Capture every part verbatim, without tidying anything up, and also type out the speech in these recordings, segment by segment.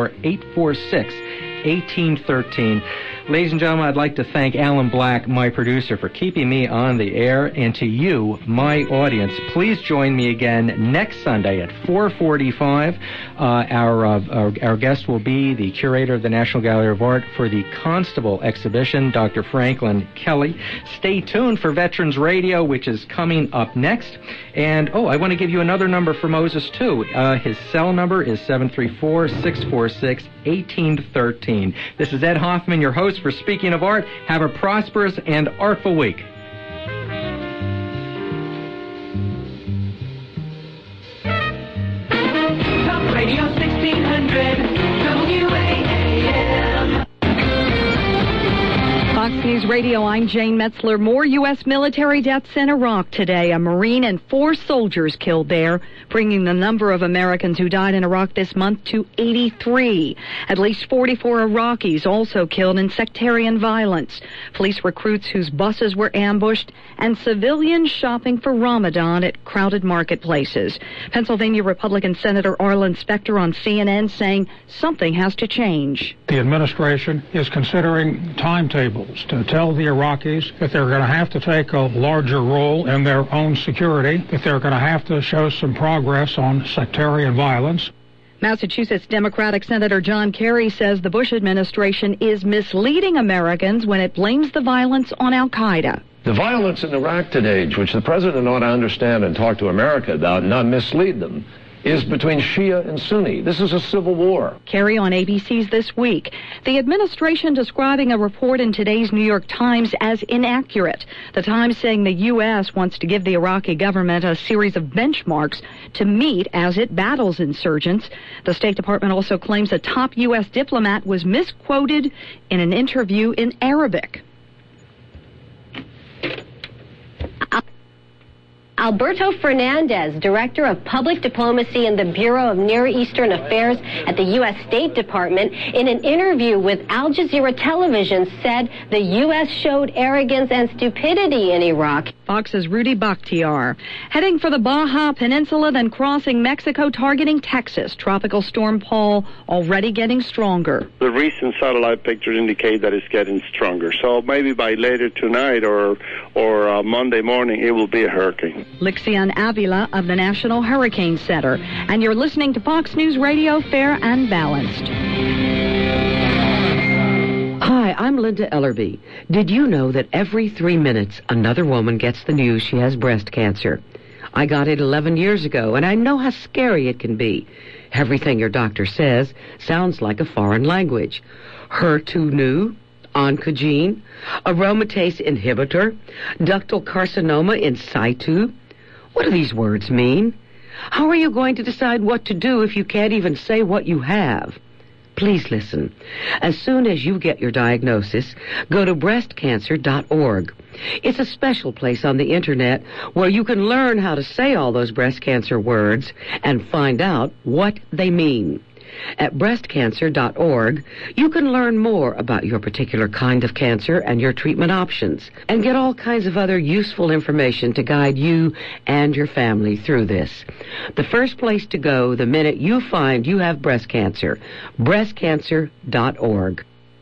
four, eight four six, one eight one three. Ladies and gentlemen, I'd like to thank Alan Black, my producer, for keeping me on the air. And to you, my audience, please join me again next Sunday at four forty-five. Uh, our, uh, our our guest will be the curator of the National Gallery of Art for the Constable exhibition, Doctor Franklin Kelly. Stay tuned for Veterans Radio, which is coming up next. And, oh, I want to give you another number for Moses, too. Uh, his cell number is seven three four, six four six, one eight one three. This is Ed Hoffman, your host for Speaking of Art. Have a prosperous and artful week. Talk Radio sixteen hundred, W A A M. Fox News Radio, I'm Jane Metzler. More U S military deaths in Iraq today. A Marine and four soldiers killed there, bringing the number of Americans who died in Iraq this month to eighty-three. At least forty-four Iraqis also killed in sectarian violence. Police recruits whose buses were ambushed, and civilians shopping for Ramadan at crowded marketplaces. Pennsylvania Republican Senator Arlen Specter on C N N saying something has to change. The administration is considering timetables to tell the Iraqis that they're going to have to take a larger role in their own security, that they're going to have to show some progress on sectarian violence. Massachusetts Democratic Senator John Kerry says the Bush administration is misleading Americans when it blames the violence on al-Qaeda. The violence in Iraq today, which the president ought to understand and talk to America about and not mislead them, is between Shia and Sunni. This is a civil war. Kerry on A B C's This Week. The administration describing a report in today's New York Times as inaccurate. The Times saying the U S wants to give the Iraqi government a series of benchmarks to meet as it battles insurgents. The State Department also claims a top U S diplomat was misquoted in an interview in Arabic. Alberto Fernandez, Director of Public Diplomacy in the Bureau of Near Eastern Affairs at the U S State Department, in an interview with Al Jazeera Television, said the U S showed arrogance and stupidity in Iraq. Fox's Rudy Bakhtiar. Heading for the Baja Peninsula, then crossing Mexico, targeting Texas. Tropical Storm Paul already getting stronger. The recent satellite pictures indicate that it's getting stronger. So maybe by later tonight or, or uh, Monday morning, it will be a hurricane. Lixian Avila of the National Hurricane Center. And you're listening to Fox News Radio, Fair and Balanced. Hi, I'm Linda Ellerby. Did you know that every three minutes another woman gets the news she has breast cancer? I got it eleven years ago, and I know how scary it can be. Everything your doctor says sounds like a foreign language. H E R two neu, oncogene, aromatase inhibitor, ductal carcinoma in situ. What do these words mean? How are you going to decide what to do if you can't even say what you have? Please listen. As soon as you get your diagnosis, go to breast cancer dot org. It's a special place on the internet where you can learn how to say all those breast cancer words and find out what they mean. At breast cancer dot org, you can learn more about your particular kind of cancer and your treatment options, and get all kinds of other useful information to guide you and your family through this. The first place to go the minute you find you have breast cancer, breast cancer dot org.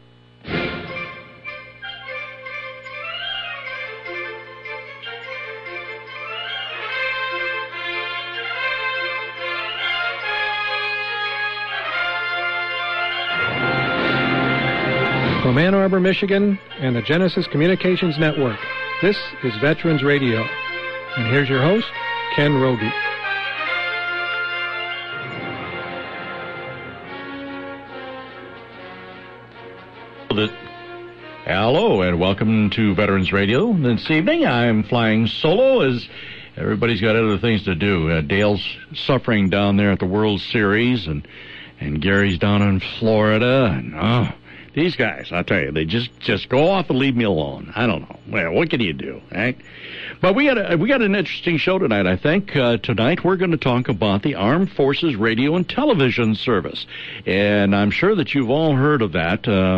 From Ann Arbor, Michigan, and the Genesis Communications Network, this is Veterans Radio. And here's your host, Ken Rogie. Hello, and welcome to Veterans Radio. This evening, I'm flying solo as everybody's got other things to do. Uh, Dale's suffering down there at the World Series, and, and Gary's down in Florida, and oh... These guys, I'll tell you, they just, just go off and leave me alone. I don't know. Well, what can you do, right? But we got a, we got an interesting show tonight, I think. Uh, tonight we're going to talk about the Armed Forces Radio and Television Service. And I'm sure that you've all heard of that. Um,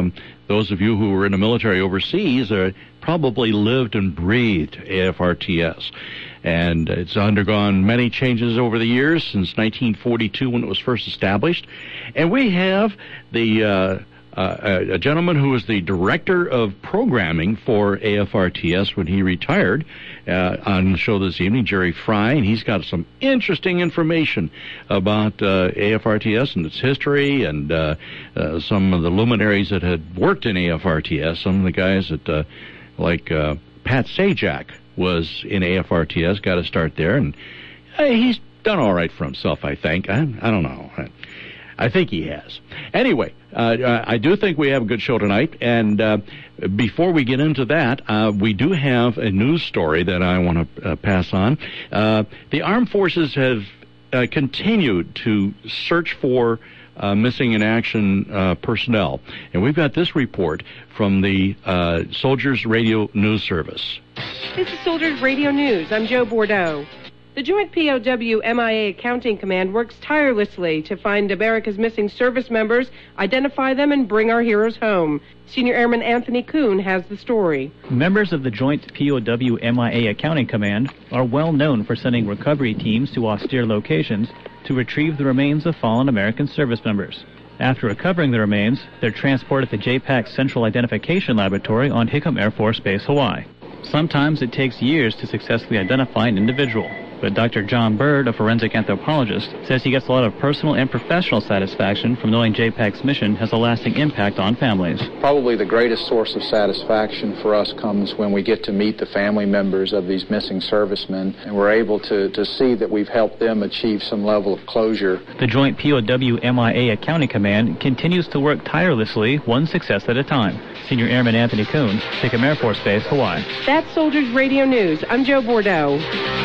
those of you who were in the military overseas uh, probably lived and breathed A F R T S. And it's undergone many changes over the years since nineteen forty-two when it was first established. And we have the uh, uh, a gentleman who was the director of programming for A F R T S when he retired uh, on the show this evening, Jerry Fry, and he's got some interesting information about uh, A F R T S and its history and uh, uh, some of the luminaries that had worked in A F R T S, some of the guys that, uh, like uh, Pat Sajak, was in A F R T S, got to start there, and uh, he's done all right for himself, I think. I, I don't know. I, I think he has. Anyway, uh, I do think we have a good show tonight, and uh, before we get into that, uh, we do have a news story that I want to uh, pass on. Uh, the armed forces have uh, continued to search for Uh, missing in action uh, personnel. And we've got this report from the uh, Soldiers Radio News Service. This is Soldiers Radio News. I'm Joe Bordeaux. The Joint P O W M I A Accounting Command works tirelessly to find America's missing service members, identify them, and bring our heroes home. Senior Airman Anthony Kuhn has the story. Members of the Joint P O W M I A Accounting Command are well known for sending recovery teams to austere locations to retrieve the remains of fallen American service members. After recovering the remains, they're transported to J PAC's Central Identification Laboratory on Hickam Air Force Base, Hawaii. Sometimes it takes years to successfully identify an individual, but Doctor John Bird, a forensic anthropologist, says he gets a lot of personal and professional satisfaction from knowing J PAC's mission has a lasting impact on families. Probably the greatest source of satisfaction for us comes when we get to meet the family members of these missing servicemen, and we're able to, to see that we've helped them achieve some level of closure. The Joint P O W M I A Accounting Command continues to work tirelessly, one success at a time. Senior Airman Anthony Kuhn, Hickam Air Force Base, Hawaii. That's Soldiers Radio News. I'm Joe Bordeaux.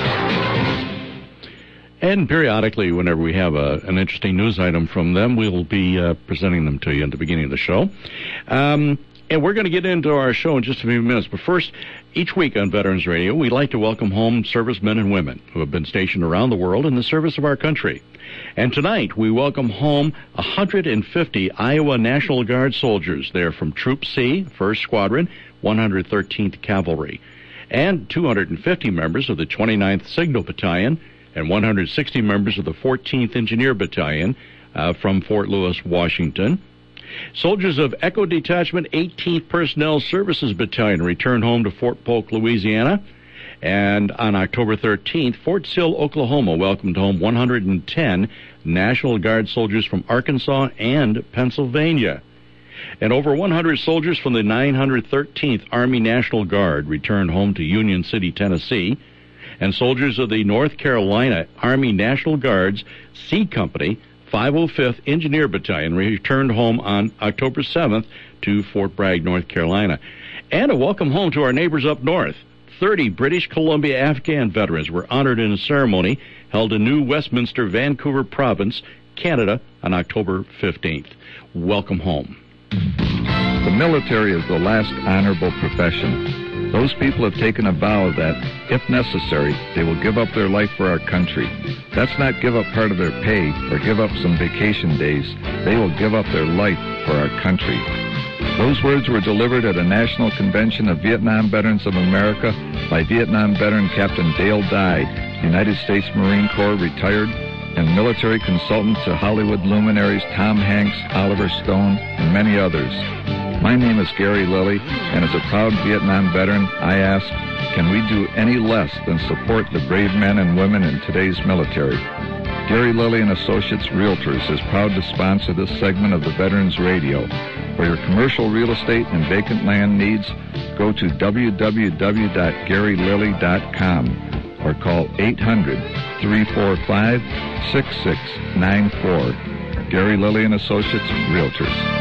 And periodically, whenever we have a, an interesting news item from them, we'll be uh, presenting them to you at the beginning of the show. Um, and we're going to get into our show in just a few minutes. But first, each week on Veterans Radio, we like to welcome home servicemen and women who have been stationed around the world in the service of our country. And tonight, we welcome home one hundred fifty Iowa National Guard soldiers. They're from Troop C, first Squadron, one hundred thirteenth Cavalry, and two hundred fifty members of the twenty-ninth Signal Battalion, and one hundred sixty members of the fourteenth Engineer Battalion uh, from Fort Lewis, Washington. Soldiers of Echo Detachment eighteenth Personnel Services Battalion returned home to Fort Polk, Louisiana. And on October thirteenth, Fort Sill, Oklahoma welcomed home one hundred ten National Guard soldiers from Arkansas and Pennsylvania. And over one hundred soldiers from the nine hundred thirteenth Army National Guard returned home to Union City, Tennessee. And soldiers of the North Carolina Army National Guard's C Company, five oh fifth Engineer Battalion, returned home on October seventh to Fort Bragg, North Carolina. And a welcome home to our neighbors up north. thirty British Columbia Afghan veterans were honored in a ceremony held in New Westminster, Vancouver Province, Canada, on October fifteenth. Welcome home. The military is the last honorable profession. Those people have taken a vow that, if necessary, they will give up their life for our country. That's not give up part of their pay or give up some vacation days. They will give up their life for our country. Those words were delivered at a national convention of Vietnam Veterans of America by Vietnam veteran Captain Dale Dye, United States Marine Corps retired, and military consultant to Hollywood luminaries Tom Hanks, Oliver Stone, and many others. My name is Gary Lilly, and as a proud Vietnam veteran, I ask, can we do any less than support the brave men and women in today's military? Gary Lilly and Associates Realtors is proud to sponsor this segment of the Veterans Radio. For your commercial real estate and vacant land needs, go to w w w dot gary lilly dot com or call eight hundred, three four five, six six nine four. Gary Lilly and Associates Realtors.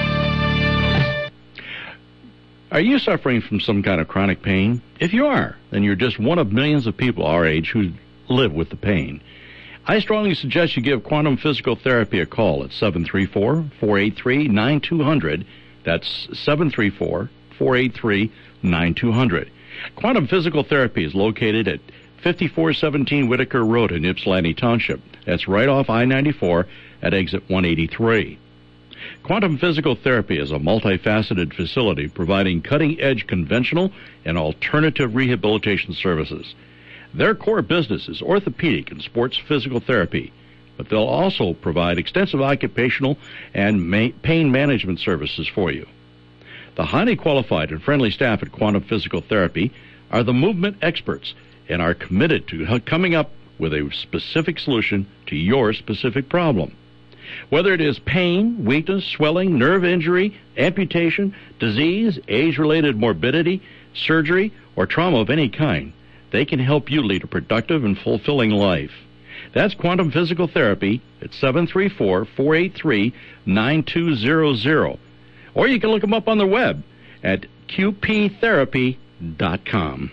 Are you suffering from some kind of chronic pain? If you are, then you're just one of millions of people our age who live with the pain. I strongly suggest you give Quantum Physical Therapy a call at seven three four, four eight three, nine two zero zero. That's seven three four, four eight three, nine two zero zero. Quantum Physical Therapy is located at fifty-four seventeen Whitaker Road in Ypsilanti Township. That's right off I ninety-four at exit one eighty-three. Quantum Physical Therapy is a multifaceted facility providing cutting-edge conventional and alternative rehabilitation services. Their core business is orthopedic and sports physical therapy, but they'll also provide extensive occupational and ma- pain management services for you. The highly qualified and friendly staff at Quantum Physical Therapy are the movement experts and are committed to coming up with a specific solution to your specific problem. Whether it is pain, weakness, swelling, nerve injury, amputation, disease, age-related morbidity, surgery, or trauma of any kind, they can help you lead a productive and fulfilling life. That's Quantum Physical Therapy at seven three four, four eight three, nine two zero zero. Or you can look them up on the web at q p therapy dot com.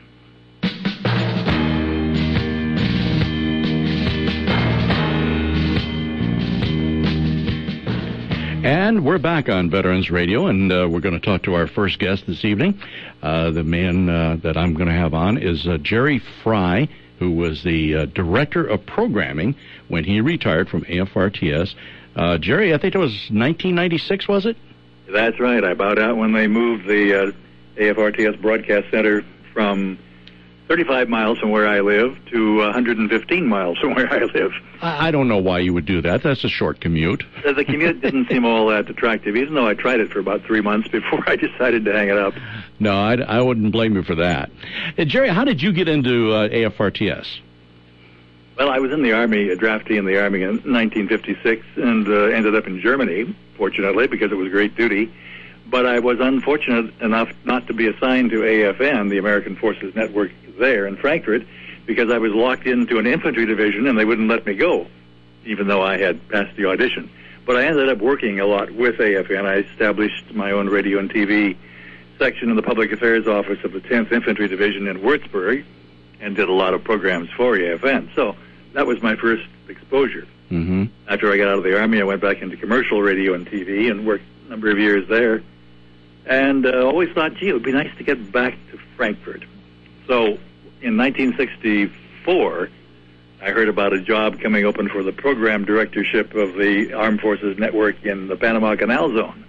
And we're back on Veterans Radio, and uh, we're going to talk to our first guest this evening. Uh, the man uh, that I'm going to have on is uh, Jerry Fry, who was the uh, director of programming when he retired from A F R T S. Uh, Jerry, I think it was nineteen ninety-six, was it? That's right. I bowed out when they moved the uh, A F R T S Broadcast Center from thirty-five miles from where I live to one hundred fifteen miles from where I live. I don't know why you would do that. That's a short commute. The commute didn't seem all that attractive, even though I tried it for about three months before I decided to hang it up. No, I, I wouldn't blame you for that. Uh, Jerry, how did you get into uh, A F R T S? Well, I was in the Army, a draftee in the Army in nineteen fifty-six, and uh, ended up in Germany, fortunately, because it was great duty. But I was unfortunate enough not to be assigned to A F N, the American Forces Network there in Frankfurt, because I was locked into an infantry division and they wouldn't let me go, even though I had passed the audition. But I ended up working a lot with A F N. I established my own radio and T V section in the Public Affairs Office of the tenth Infantry Division in Würzburg and did a lot of programs for A F N. So that was my first exposure. Mm-hmm. After I got out of the Army, I went back into commercial radio and T V and worked a number of years there. And uh, always thought, gee, it would be nice to get back to Frankfurt. So in nineteen sixty-four, I heard about a job coming open for the program directorship of the Armed Forces Network in the Panama Canal Zone.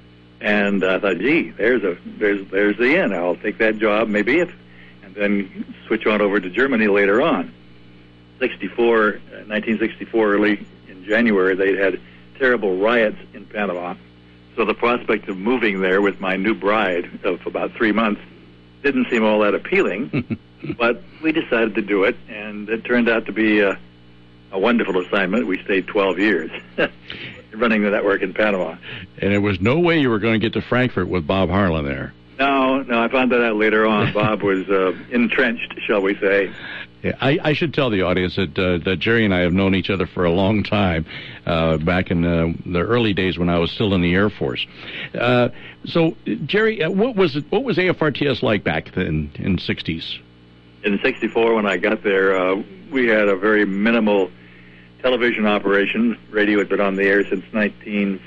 And I thought, gee, there's a there's there's the in. I'll take that job, maybe if, and then switch on over to Germany later on. sixty-four, nineteen sixty-four, early in January, they'd had terrible riots in Panama. So the prospect of moving there with my new bride of about three months didn't seem all that appealing, but we decided to do it, and it turned out to be a, a wonderful assignment. We stayed twelve years running the network in Panama. And there was no way you were going to get to Frankfurt with Bob Harlan there. No, no, I found that out later on. Bob was uh, entrenched, shall we say. Yeah, I, I should tell the audience that uh, that Jerry and I have known each other for a long time, uh, back in uh, the early days when I was still in the Air Force. Uh, so, Jerry, uh, what was it, what was A F R T S like back then in the sixties? In sixty-four, when I got there, uh, we had a very minimal television operation. Radio had been on the air since nineteen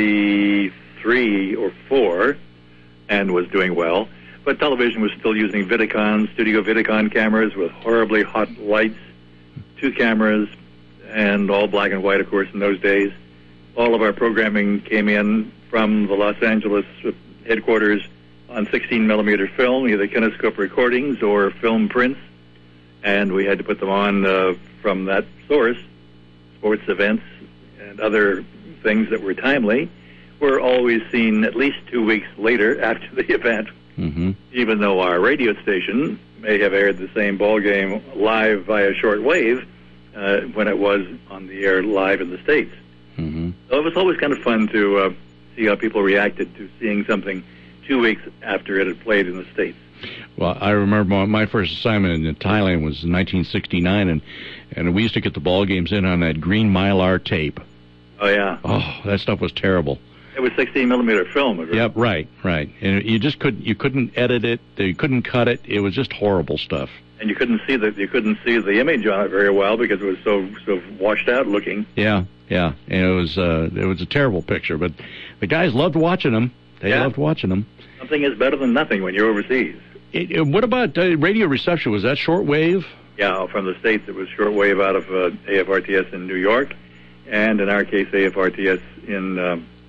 forty-three or four, and was doing well. But television was still using Vidicon, studio Vidicon cameras with horribly hot lights, two cameras, and all black and white, of course, in those days. All of our programming came in from the Los Angeles headquarters on sixteen millimeter film, either kinescope recordings or film prints, and we had to put them on uh, from that source. Sports events and other things that were timely were always seen at least two weeks later after the event. Mm-hmm. Even though our radio station may have aired the same ball game live via shortwave uh, when it was on the air live in the States. Mm-hmm. So it was always kind of fun to uh, see how people reacted to seeing something two weeks after it had played in the States. Well, I remember my first assignment in Thailand was in nineteen sixty-nine, and, and we used to get the ball games in on that green Mylar tape. Oh, yeah. Oh, that stuff was terrible. It was sixteen millimeter film. Right? Yep, right, right. And you just couldn't you couldn't edit it. You couldn't cut it. It was just horrible stuff. And you couldn't see the you couldn't see the image on it very well because it was so so washed out looking. Yeah, yeah. And it was uh, it was a terrible picture, but the guys loved watching them. They yeah. loved watching them. Something is better than nothing when you're overseas. It, it, what about uh, radio reception? Was that shortwave? Yeah, from the States it was shortwave out of uh, A F R T S in New York, and in our case A F R T S in. Um,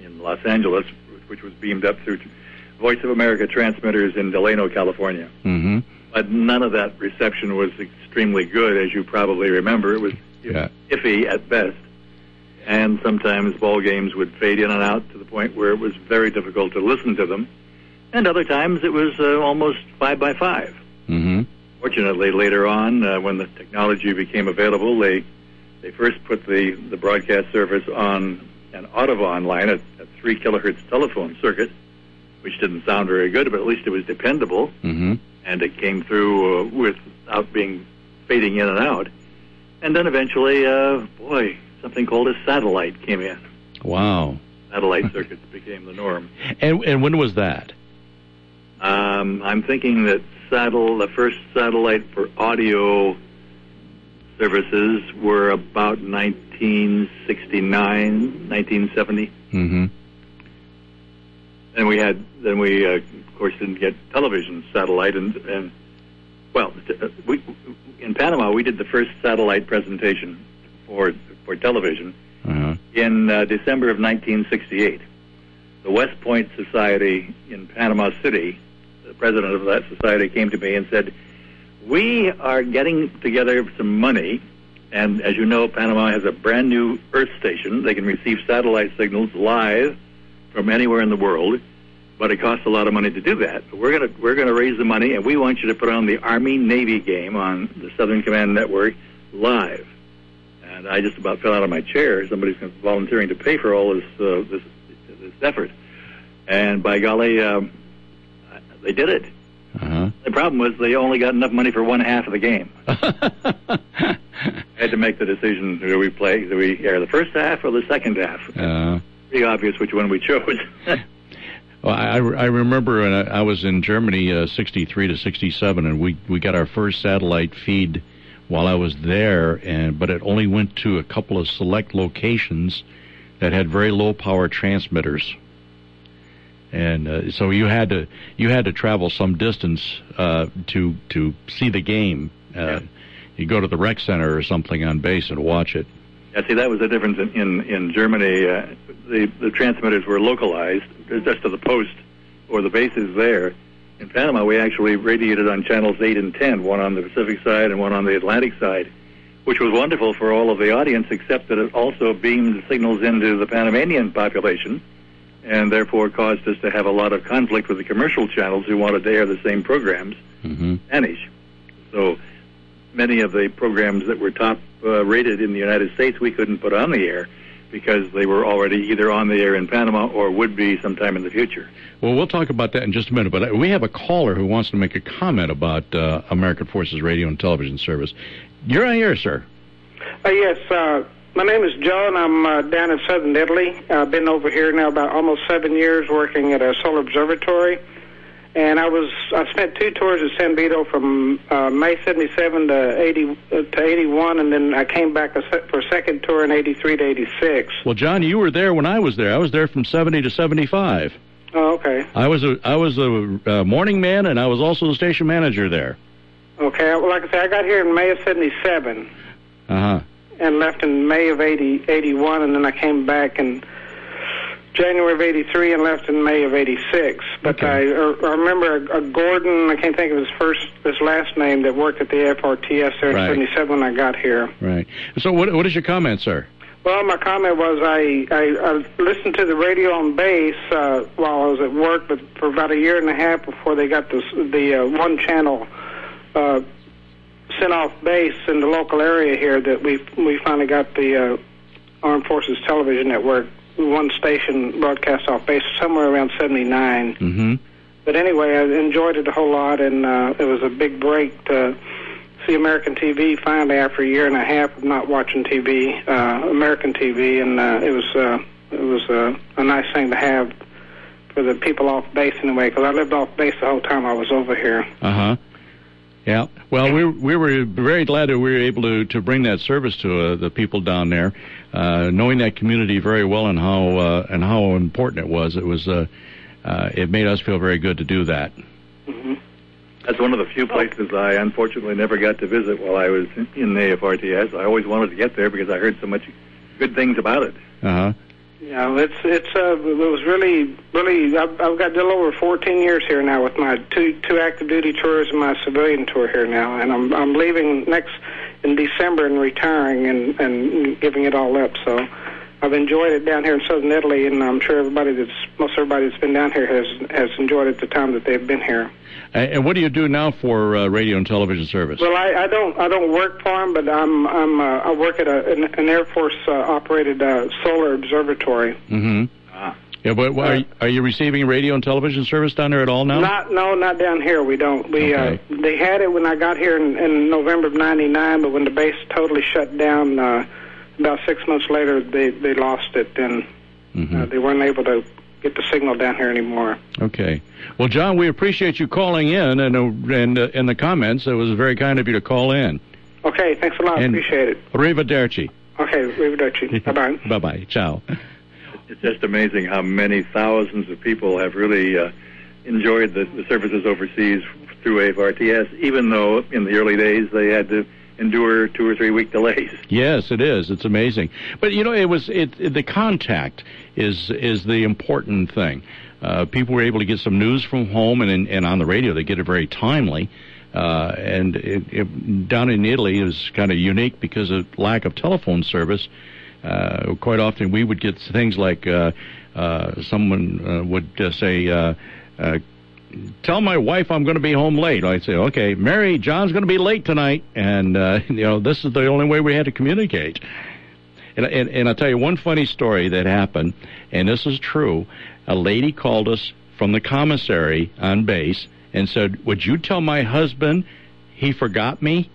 in Los Angeles, which was beamed up through Voice of America transmitters in Delano, California. Mm-hmm. But none of that reception was extremely good, as you probably remember. It was yeah. iffy at best. And sometimes ball games would fade in and out to the point where it was very difficult to listen to them. And other times it was uh, almost five by five. Mm-hmm. Fortunately, later on, uh, when the technology became available, they they first put the, the broadcast service on an Audubon line, a, a three kilohertz telephone circuit, which didn't sound very good, but at least it was dependable. Mm-hmm. And it came through uh, without being fading in and out. And then eventually, uh, boy, something called a satellite came in. Wow. Satellite circuits became the norm. And and when was that? Um, I'm thinking that saddle the first satellite for audio services were about nineteen sixty-nine, nineteen seventy. Mm-hmm. And we had then we uh, of course didn't get television satellite and and well we in Panama we did the first satellite presentation for for television uh-huh. in uh, December of nineteen sixty-eight. The West Point Society in Panama City, the president of that society came to me and said, we are getting together some money, and as you know, Panama has a brand new Earth station. They can receive satellite signals live from anywhere in the world, but it costs a lot of money to do that. But we're going to we're going to raise the money, and we want you to put on the Army-Navy game on the Southern Command Network live. And I just about fell out of my chair. Somebody's volunteering to pay for all this uh, this this effort, and by golly, um, they did it. Uh-huh. The problem was they only got enough money for one half of the game. I had to make the decision: do we play? Do we air the first half or the second half? Uh, Pretty obvious which one we chose. well, I, I remember uh, I was in Germany, uh, sixty-three to sixty-seven, and we we got our first satellite feed while I was there, and but it only went to a couple of select locations that had very low power transmitters. And uh, so you had to you had to travel some distance uh, to to see the game. Uh, yeah. You go to the rec center or something on base and watch it. Yeah, see, that was the difference in in, in Germany. Uh, the the transmitters were localized just to the post or the bases there. In Panama, we actually radiated on channels eight and ten, one on the Pacific side and one on the Atlantic side, which was wonderful for all of the audience, except that it also beamed signals into the Panamanian population, and therefore caused us to have a lot of conflict with the commercial channels who wanted to air the same programs mm-hmm. in Spanish. So many of the programs that were top uh, rated in the United States we couldn't put on the air because they were already either on the air in Panama or would be sometime in the future. Well, we'll talk about that in just a minute, but we have a caller who wants to make a comment about uh, American Forces Radio and Television Service. You're on air, sir. Uh, yes, uh, my name is Joe, and I'm uh, down in southern Italy. I've been over here now about almost seven years working at a solar observatory. And I was I spent two tours at San Vito from uh, May seventy-seven to eighty uh, to eighty-one, and then I came back a se- for a second tour in eighty-three to eighty-six. Well, John, you were there when I was there. I was there from seventy to seventy-five. Oh, okay. I was a I was a uh, morning man, and I was also the station manager there. Okay. Well, like I said, I got here in May of seventy-seven. Uh huh. And left in May of eighty, eighty-one, and then I came back in January of eighty-three and left in May of eighty-six. But okay. I, I remember a, a Gordon, I can't think of his first, his last name, that worked at the F R T S there in right. seventy-seven when I got here. Right. So what what is your comment, sir? Well, my comment was I, I, I listened to the radio on base uh, while I was at work, but for about a year and a half before they got this, the uh, one channel uh, sent off base in the local area here that we we finally got the uh, Armed Forces Television Network, one station broadcast off base somewhere around seventy-nine. Mm-hmm. But anyway, I enjoyed it a whole lot, and uh, it was a big break to see American T V finally after a year and a half of not watching T V, uh, American T V, and uh, it was uh, it was uh, a nice thing to have for the people off base anyway, because I lived off base the whole time I was over here. Uh-huh. Yeah. Well, we we were very glad that we were able to, to bring that service to uh, the people down there, uh, knowing that community very well and how uh, and how important it was. It was uh, uh, it made us feel very good to do that. Mm-hmm. That's one of the few places I unfortunately never got to visit while I was in the A F R T S. I always wanted to get there because I heard so much good things about it. Uh huh. You know, it's it's uh, it was really really. I've, I've got a little over fourteen years here now with my two two active duty tours and my civilian tour here now, and I'm I'm leaving next in December and retiring and and giving it all up. So I've enjoyed it down here in southern Italy, and I'm sure everybody that's most everybody that's been down here has has enjoyed it the time that they've been here. And what do you do now for uh, radio and television service? Well, I, I don't I don't work for them, but I'm I'm uh, I work at a, an, an Air Force uh, operated uh, solar observatory. Mm-hmm. Ah. Yeah, but uh, are, are you receiving radio and television service down there at all now? Not no, not down here. We don't. We okay. uh, they had it when I got here in, in November of ninety-nine, but when the base totally shut down, uh, about six months later, they they lost it, and mm-hmm. uh, they weren't able to get the signal down here anymore. Okay. Well, John, we appreciate you calling in and uh, and uh, in the comments. It was very kind of you to call in. Okay, thanks a lot. And appreciate it. Arrivederci. Okay, arrivederci. Bye-bye. Bye-bye. Ciao. It's just amazing how many thousands of people have really uh, enjoyed the, the services overseas through A F R T S, even though in the early days they had to endure two or three week delays. Yes, it is. It's amazing. But you know, it was it, it the contact is is the important thing. Uh, people were able to get some news from home, and and on the radio they get it very timely. Uh, and it, it, down in Italy, it was kind of unique because of lack of telephone service. Uh, quite often we would get things like uh, uh, someone uh, would uh, say, uh, uh, tell my wife I'm going to be home late. I'd say, okay, Mary, John's going to be late tonight. And, uh, you know, this is the only way we had to communicate. And, and, and I'll tell you one funny story that happened, and this is true. A lady called us from the commissary on base and said, would you tell my husband he forgot me?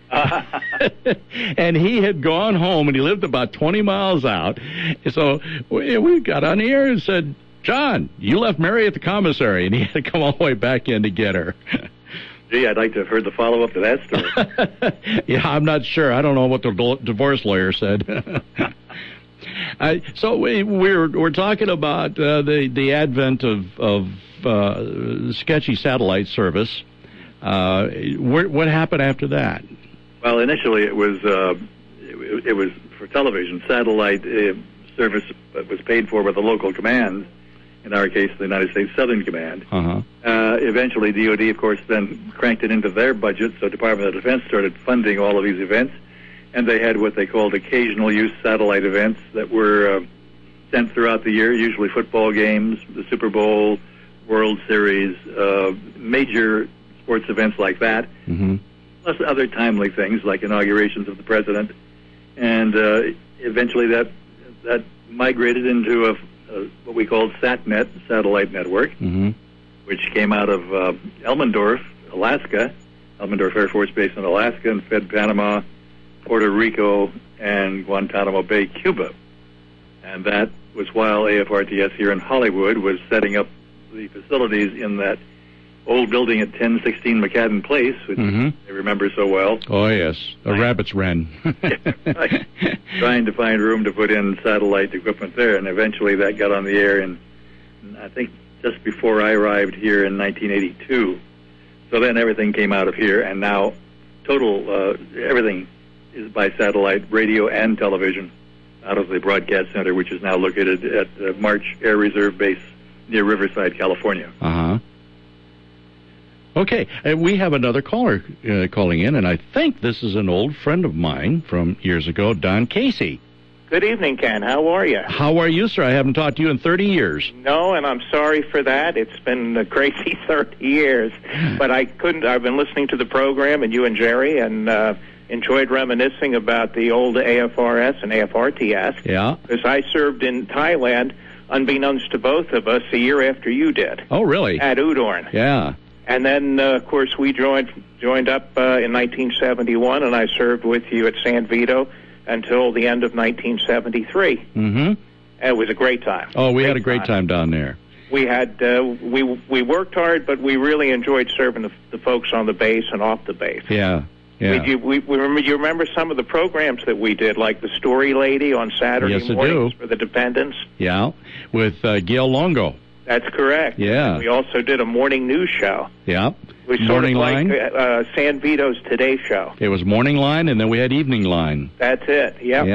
And he had gone home, and he lived about twenty miles out. So we, we got on the air and said, John, you left Mary at the commissary, and he had to come all the way back in to get her. Gee, I'd like to have heard the follow-up to that story. Yeah, I'm not sure. I don't know what the divorce lawyer said. uh, so we, we're we're talking about uh, the the advent of of uh, sketchy satellite service. Uh, where, what happened after that? Well, initially it was uh, it, it was for television. Satellite uh, service was paid for by the local command. In our case, the United States Southern Command. Uh-huh. Uh, eventually, D O D, of course, then cranked it into their budget, so Department of Defense started funding all of these events, and they had what they called occasional use satellite events that were uh, sent throughout the year, usually football games, the Super Bowl, World Series, uh, major sports events like that, mm-hmm. plus other timely things like inaugurations of the president. And uh, eventually that that migrated into a Uh, what we called SatNet, Satellite Network, mm-hmm. which came out of uh, Elmendorf, Alaska, Elmendorf Air Force Base in Alaska, and fed Panama, Puerto Rico, and Guantanamo Bay, Cuba. And that was while A F R T S here in Hollywood was setting up the facilities in that old building at ten sixteen McCadden Place, which mm-hmm. I remember so well. Oh, yes. A rabbit's wren. Yeah, right. Trying to find room to put in satellite equipment there, and eventually that got on the air in, I think, just before I arrived here in nineteen eighty-two. So then everything came out of here, and now total, uh, everything is by satellite, radio and television, out of the Broadcast Center, which is now located at uh, March Air Reserve Base near Riverside, California. Uh-huh. Okay, and we have another caller uh, calling in, and I think this is an old friend of mine from years ago, Don Casey. Good evening, Ken. How are you? How are you, sir? I haven't talked to you in thirty years. No, and I'm sorry for that. It's been a crazy thirty years, but I couldn't. I've been listening to the program, and you and Jerry, and uh, enjoyed reminiscing about the old A F R S and A F R T S. Yeah. Because I served in Thailand, unbeknownst to both of us, a year after you did. Oh, really? At Udorn. Yeah. And then, uh, of course, we joined joined up uh, in nineteen seventy-one, and I served with you at San Vito until the end of nineteen seventy-three. Mm-hmm. And it was a great time. Oh, we great had a great time. time down there. We had uh, we we worked hard, but we really enjoyed serving the, the folks on the base and off the base. Yeah. Yeah. We, we, we remember, you remember some of the programs that we did, like the Story Lady on Saturday yes, mornings do. for the dependents? Yeah, with uh, Gail Longo. That's correct. Yeah. We also did a morning news show. Yeah. We sort morning of like line. Uh, uh, San Vito's Today Show. It was morning line, and then we had evening line. That's it. Yep. Yeah.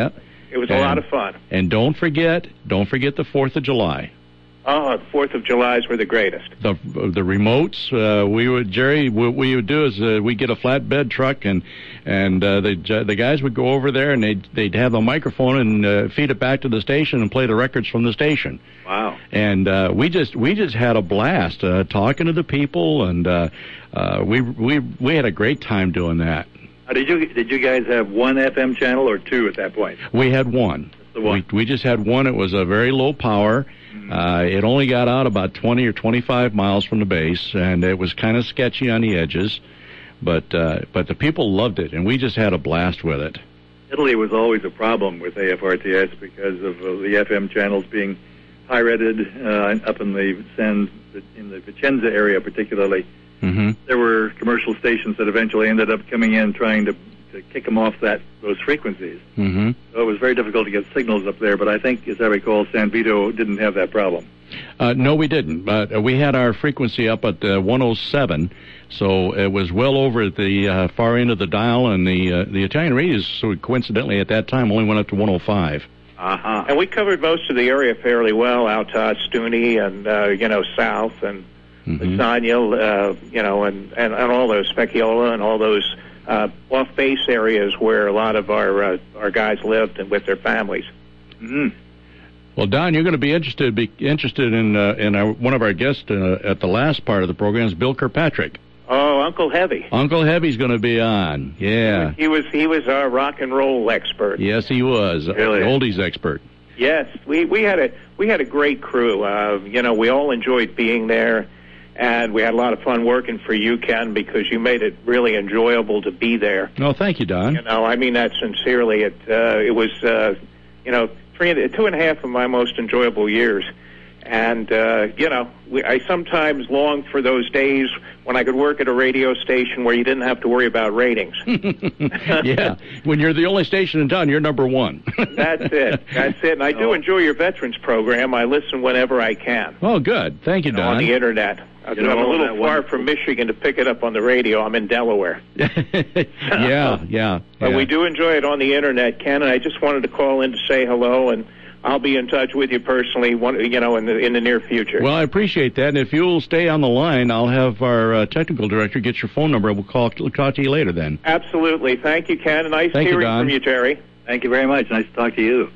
It was a And- lot of fun. And don't forget, don't forget the Fourth of July. Oh, the Fourth of July's were the greatest. The the remotes, uh, we would Jerry. What we would do is uh, we get a flatbed truck, and and uh, the the guys would go over there, and they'd they'd have the microphone and uh, feed it back to the station and play the records from the station. Wow. And uh, we just we just had a blast uh, talking to the people, and uh, uh, we we we had a great time doing that. Now, did you did you guys have one F M channel or two at that point? We had one. the one. We we just had one. It was a very low power. Uh, it only got out about twenty or twenty-five miles from the base, and it was kind of sketchy on the edges, but uh, but the people loved it, and we just had a blast with it. Italy was always a problem with A F R T S because of uh, the F M channels being pirated uh, up in the San, in the Vicenza area particularly. Mm-hmm. There were commercial stations that eventually ended up coming in trying to, to kick them off that those frequencies. Mm-hmm. So it was very difficult to get signals up there, but I think, as I recall, San Vito didn't have that problem. Uh, no, we didn't. But uh, we had our frequency up at uh, one oh seven, so it was well over at the uh, far end of the dial, and the uh, the Italian radios, so coincidentally at that time, only went up to one oh five. Uh-huh. And we covered most of the area fairly well, out to Ostuni and, uh, you know, south and Mm-hmm. Lasagna, uh, you know, and, and, and all those, Specchiola and all those uh, off-base areas where a lot of our uh, our guys lived and with their families. Mm-hmm. Well, Don, you're going to be interested be interested in uh, in our, one of our guests uh, at the last part of the program is Bill Kirkpatrick. Oh, Uncle Heavy. Uncle Heavy's going to be on. Yeah. He was he was our rock and roll expert. Yes, he was. Really? Oldies expert. Yes, we we had a we had a great crew. Uh, you know, we all enjoyed being there, and we had a lot of fun working for you, Ken, because you made it really enjoyable to be there. No, thank you, Don. You know, I mean that sincerely. It uh, it was uh, you know three two and a half of my most enjoyable years, and uh, you know we, I sometimes long for those days when I could work at a radio station where you didn't have to worry about ratings. Yeah, when you're the only station in town, you're number one. That's it. That's it. And I do enjoy your veterans program. I listen whenever I can. Oh, good. Thank you, You know, Don. on the internet. Uh, You know, I'm a all little that far wonderful- from Michigan to pick it up on the radio. I'm in Delaware. yeah, yeah. But yeah. we do enjoy it on the internet, Ken, and I just wanted to call in to say hello, and I'll be in touch with you personally, one, you know, in the in the near future. Well, I appreciate that, and if you'll stay on the line, I'll have our uh, technical director get your phone number. We'll call we'll talk to you later then. Absolutely. Thank you, Ken. Nice Thank you, hearing Don. from you, Jerry. Thank you very much. Nice to talk to you.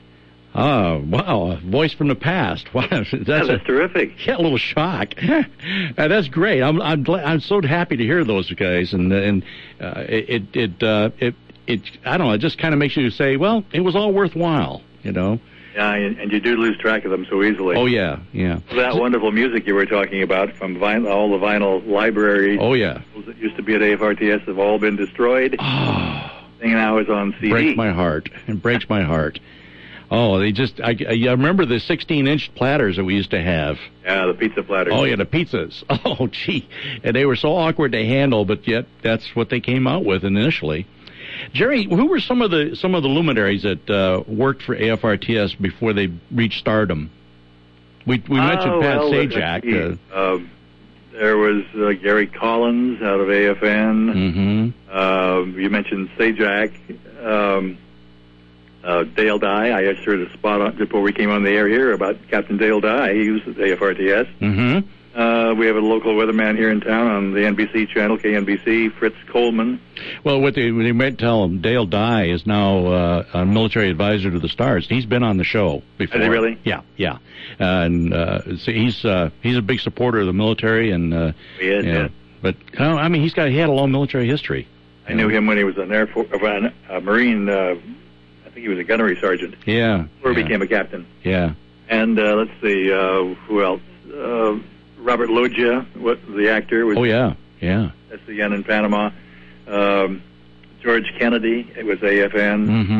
Oh, wow, a voice from the past. Wow, that's, Yeah, that's a, terrific. yeah, a little shock. uh, that's great. I'm I'm glad, I'm so happy to hear those guys, and and uh, it it uh, it it I don't know. It just kind of makes you say, well, it was all worthwhile, you know. Yeah, and, and you do lose track of them so easily. Oh yeah, yeah. That wonderful music you were talking about from vinyl, all the vinyl libraries Oh yeah. that used to be at A F R T S have all been destroyed. Oh, Thing now is on C D. breaks my heart. It breaks my heart. Oh, they just, I, I remember the sixteen inch platters that we used to have. Yeah, the pizza platters. Oh, yeah, the pizzas. Oh, gee. And they were so awkward to handle, but yet that's what they came out with initially. Jerry, who were some of the some of the luminaries that uh, worked for A F R T S before they reached stardom? We we mentioned Oh, Pat well, Sajak. let's see. Uh, there was uh, Gary Collins out of A F N. Mm-hmm. Uh, you mentioned Sajak. Um, uh, Dale Dye. I just heard a spot on, before we came on the air here about Captain Dale Dye. He was at A F R T S. Mm-hmm. Uh, we have a local weatherman here in town on the N B C channel, K N B C, Fritz Coleman. Well, what they, they might tell him, Dale Dye is now uh, a military advisor to the Stars. He's been on the show before. Has he really? Yeah, yeah. Uh, and uh, so he's uh, he's a big supporter of the military, and uh, He is, you know, yeah. But uh, I mean, he's got he had a long military history. I knew him when he was an Air Force, uh, a Marine. Uh, I think he was a gunnery sergeant. Yeah. Before he yeah. became a captain. Yeah. And uh, let's see, uh, who else? Uh, Robert Loggia, what the actor was. Oh yeah, yeah. That's the gun in Panama. Um, George Kennedy, it was A F N. Mm-hmm.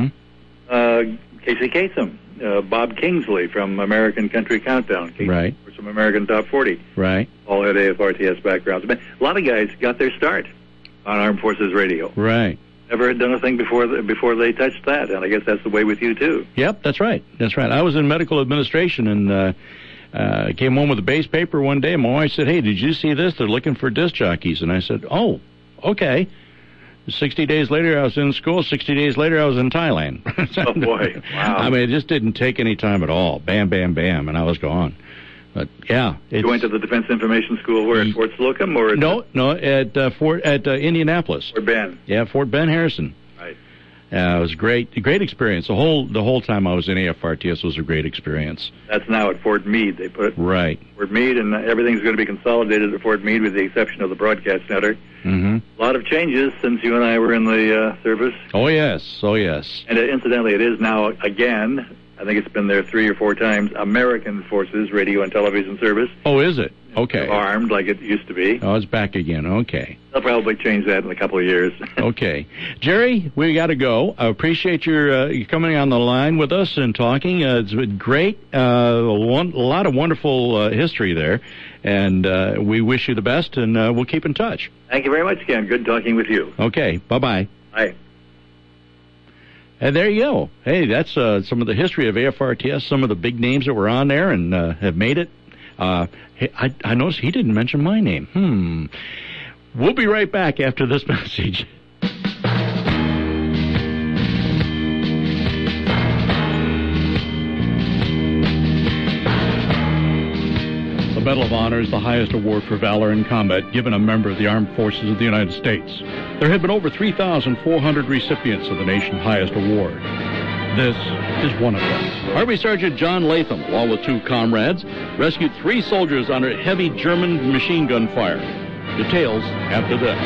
Uh, Casey Kasem, uh, Bob Kingsley from American Country Countdown. Casey Right. was from American Top forty. Right. All had A F R T S backgrounds. But a lot of guys got their start on Armed Forces Radio. Right. Never had done a thing before the, before they touched that, and I guess that's the way with you too. Yep, that's right. That's right. I was in medical administration and uh, uh, came home with a base paper one day. And my wife said, "Hey, did you see this? They're looking for disc jockeys." And I said, "Oh, okay." sixty days later, I was in school. sixty days later, I was in Thailand. Oh, boy. Wow. I mean, it just didn't take any time at all. Bam, bam, bam, and I was gone. But, yeah. You went to the Defense Information School where, at Fort Slocum? Or at no, no, at, uh, Fort, at uh, Indianapolis. Fort Ben. Yeah, Fort Ben Harrison. Right. Uh, it was great, a great experience. The whole the whole time I was in A F R T S was a great experience. That's now at Fort Meade. They put it right. Fort Meade, and everything's going to be consolidated at Fort Meade with the exception of the broadcast center. Mm-hmm. A lot of changes since you and I were in the uh, service. Oh, yes. Oh, yes. And uh, incidentally, it is now, again, I think it's been there three or four times, American Forces Radio and Television Service. Oh, is it? Okay. Armed like it used to be. Oh, it's back again. Okay. They'll probably change that in a couple of years. Okay. Jerry, we got to go. I appreciate your, uh, you coming on the line with us and talking. Uh, it's been great. Uh, one, a lot of wonderful uh, history there. And uh, we wish you the best, and uh, we'll keep in touch. Thank you very much, Ken. Good talking with you. Okay. Bye-bye. Bye. And there you go. Hey, that's uh, some of the history of A F R T S, some of the big names that were on there and uh, have made it. Uh, hey, I, I noticed he didn't mention my name. Hmm. We'll be right back after this message. The Medal of Honor is the highest award for valor in combat given a member of the Armed Forces of the United States. There have been over three thousand four hundred recipients of the nation's highest award. This is one of them. Army Sergeant John Latham, along with two comrades, rescued three soldiers under heavy German machine gun fire. Details after this.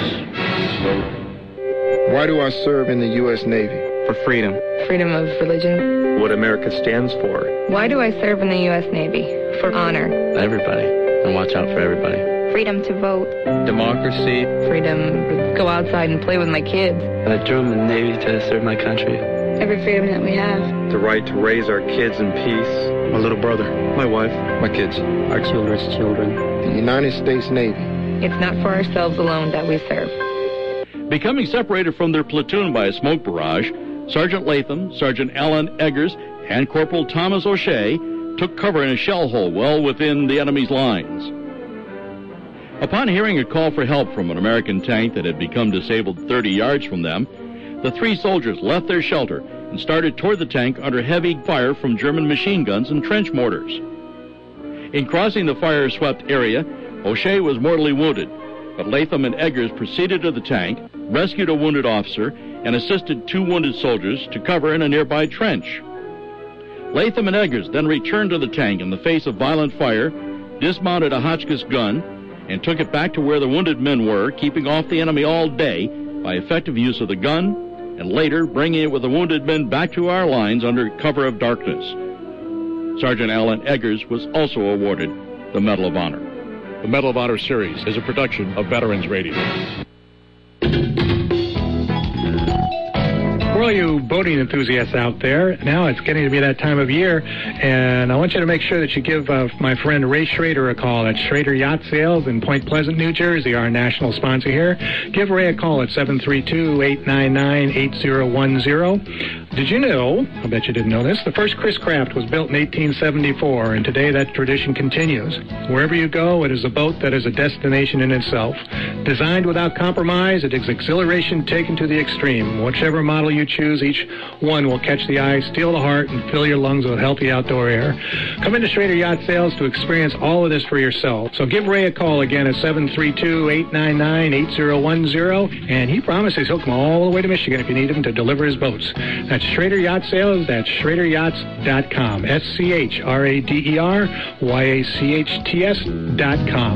Why do I serve in the U S Navy? For freedom. Freedom of religion. What America stands for. Why do I serve in the U S Navy? For honor. Everybody. And watch out for everybody. Freedom to vote. Democracy. Freedom to go outside and play with my kids. I joined the Navy to serve my country. Every freedom that we have. The right to raise our kids in peace. My little brother. My wife. My kids. Our children's children. The United States Navy. It's not for ourselves alone that we serve. Becoming separated from their platoon by a smoke barrage, Sergeant Latham, Sergeant Alan Eggers, and Corporal Thomas O'Shea took cover in a shell hole well within the enemy's lines. Upon hearing a call for help from an American tank that had become disabled thirty yards from them, the three soldiers left their shelter and started toward the tank under heavy fire from German machine guns and trench mortars. In crossing the fire-swept area, O'Shea was mortally wounded, but Latham and Eggers proceeded to the tank, rescued a wounded officer, and assisted two wounded soldiers to cover in a nearby trench. Latham and Eggers then returned to the tank in the face of violent fire, dismounted a Hotchkiss gun, and took it back to where the wounded men were, keeping off the enemy all day by effective use of the gun, and later bringing it with the wounded men back to our lines under cover of darkness. Sergeant Alan Eggers was also awarded the Medal of Honor. The Medal of Honor series is a production of Veterans Radio. For all you boating enthusiasts out there, now it's getting to be that time of year, and I want you to make sure that you give uh, my friend Ray Schrader a call at Schrader Yacht Sales in Point Pleasant, New Jersey, our national sponsor here. Give Ray a call at seven three two, eight nine nine, eight zero one zero. Did you know, I bet you didn't know this, the first Chris Craft was built in eighteen seventy-four, and today that tradition continues. Wherever you go, it is a boat that is a destination in itself. Designed without compromise, it is exhilaration taken to the extreme. Whichever model you choose, each one will catch the eye, steal the heart, and fill your lungs with healthy outdoor air. Come into Schrader Yacht Sales to experience all of this for yourself. So give Ray a call again at seven three two, eight nine nine, eight zero one zero, and he promises he'll come all the way to Michigan if you need him to deliver his boats. That's Schrader Yacht Sales. That's schrader yachts dot com. S C H R A D E R Y A C H T S dot com.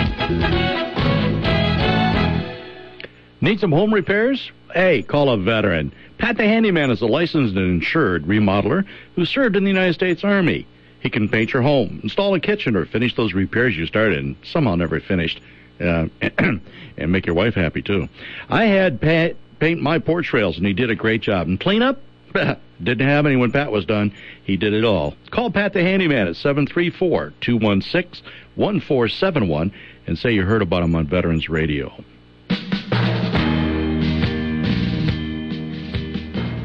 Need some home repairs? Hey, call a veteran. Pat the Handyman is a licensed and insured remodeler who served in the United States Army. He can paint your home, install a kitchen, or finish those repairs you started and somehow never finished, uh, and make your wife happy, too. I had Pat paint my porch rails, and he did a great job. And clean up? Didn't have any when Pat was done. He did it all. Call Pat the Handyman at seven three four, two one six, one four seven one and say you heard about him on Veterans Radio.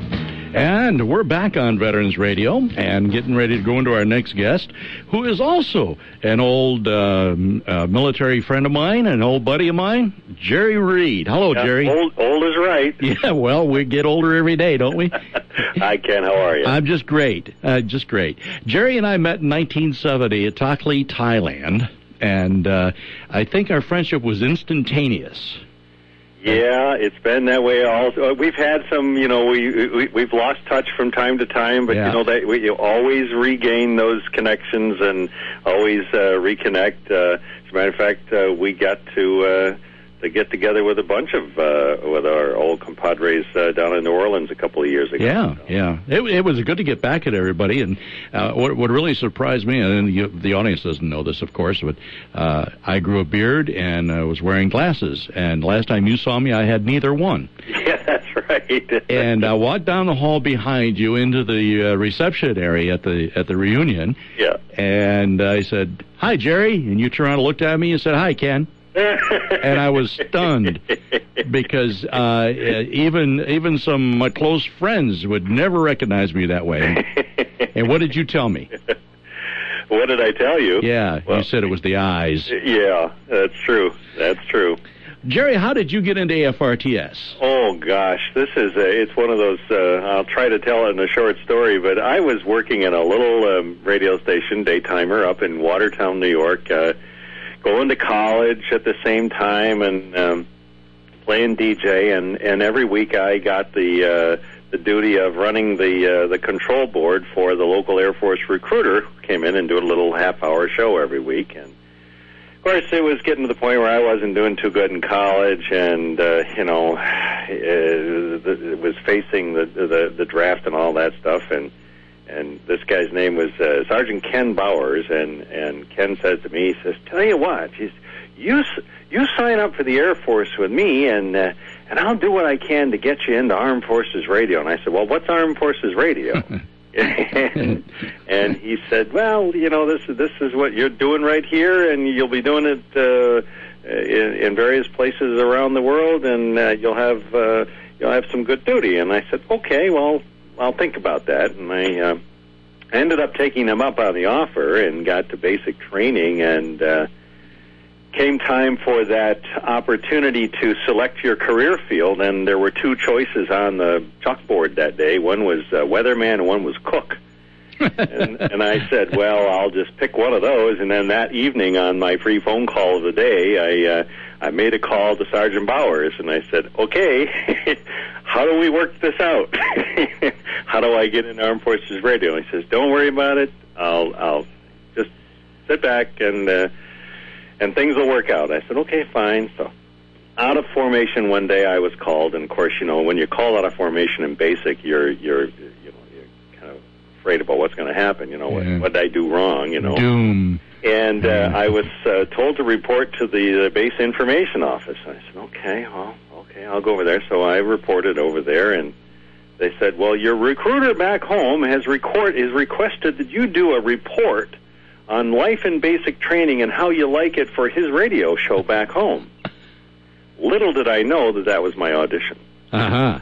And we're back on Veterans Radio and getting ready to go into our next guest, who is also an old uh, uh, military friend of mine, an old buddy of mine, Jerry Reed. Hello, Yeah, Jerry. Old, old is right. Yeah, well, we get older every day, don't we? Hi, Ken. How are you? I'm just great. Uh, just great. Jerry and I met in nineteen seventy at Takli, Thailand, and uh, I think our friendship was instantaneous. Yeah, it's been that way. Also, we've had some, you know, we, we we've lost touch from time to time, but Yeah. you know, that we you always regain those connections and always uh, reconnect. Uh, as a matter of fact, uh, we got to uh, to get together with a bunch of uh, with our old compadres uh, down in New Orleans a couple of years ago. Yeah, yeah. It, it was good to get back at everybody. And uh, what, what really surprised me, and you, the audience doesn't know this, of course, but uh, I grew a beard and uh, was wearing glasses. And last time you saw me, I had neither one. Yeah, that's right. And I walked down the hall behind you into the uh, reception area at the at the reunion. Yeah. And I said, "Hi, Jerry." And you turned around and looked at me and said, "Hi, Ken." And I was stunned because uh, even even some of my close friends would never recognize me that way. And what did you tell me? What did I tell you? Yeah, Well, you said it was the eyes. Yeah, that's true. That's true. Jerry, how did you get into A F R T S? Oh gosh, this is a, it's one of those. Uh, I'll try to tell it in a short story, but I was working in a little um, radio station, Daytimer, up in Watertown, New York. Uh, going to college at the same time and um, playing D J, and, and every week I got the uh, the duty of running the uh, the control board for the local Air Force recruiter, who came in and do a little half hour show every week. And of course, it was getting to the point where I wasn't doing too good in college, and uh, you know, it, it was facing the, the the draft and all that stuff, and. And this guy's name was uh, Sergeant Ken Bowers, and, and Ken says to me, he says, "Tell you what, he's, you you sign up for the Air Force with me, and uh, and I'll do what I can to get you into Armed Forces Radio." And I said, "Well, what's Armed Forces Radio?" and, and he said, "Well, you know, this is this is what you're doing right here, and you'll be doing it uh, in, in various places around the world, and uh, you'll have uh, you'll have some good duty." And I said, "Okay, well, I'll think about that." And I uh, ended up taking him up on the offer and got to basic training, and uh, came time for that opportunity to select your career field, and there were two choices on the chalkboard that day. One was uh, weatherman and one was cook. and, and I said, well, I'll just pick one of those. And then that evening on my free phone call of the day, I uh, I made a call to Sergeant Bowers, and I said, okay, how do we work this out? How do I get in Armed Forces Radio? And he says, don't worry about it. I'll I'll just sit back and uh, and things will work out. I said, okay, fine. So out of formation one day I was called, and of course, you know, when you're called out of formation in basic, you're you're you know you're kind of afraid about what's going to happen. You know, Yeah. what, what did I do wrong? You know, Doom. and uh, I was uh, told to report to the uh, base information office. I said, okay, well, okay, I'll go over there. So I reported over there, and they said, well, your recruiter back home has record is requested that you do a report on life and basic training and how you like it for his radio show back home. Little did I know that that was my audition. Uh-huh.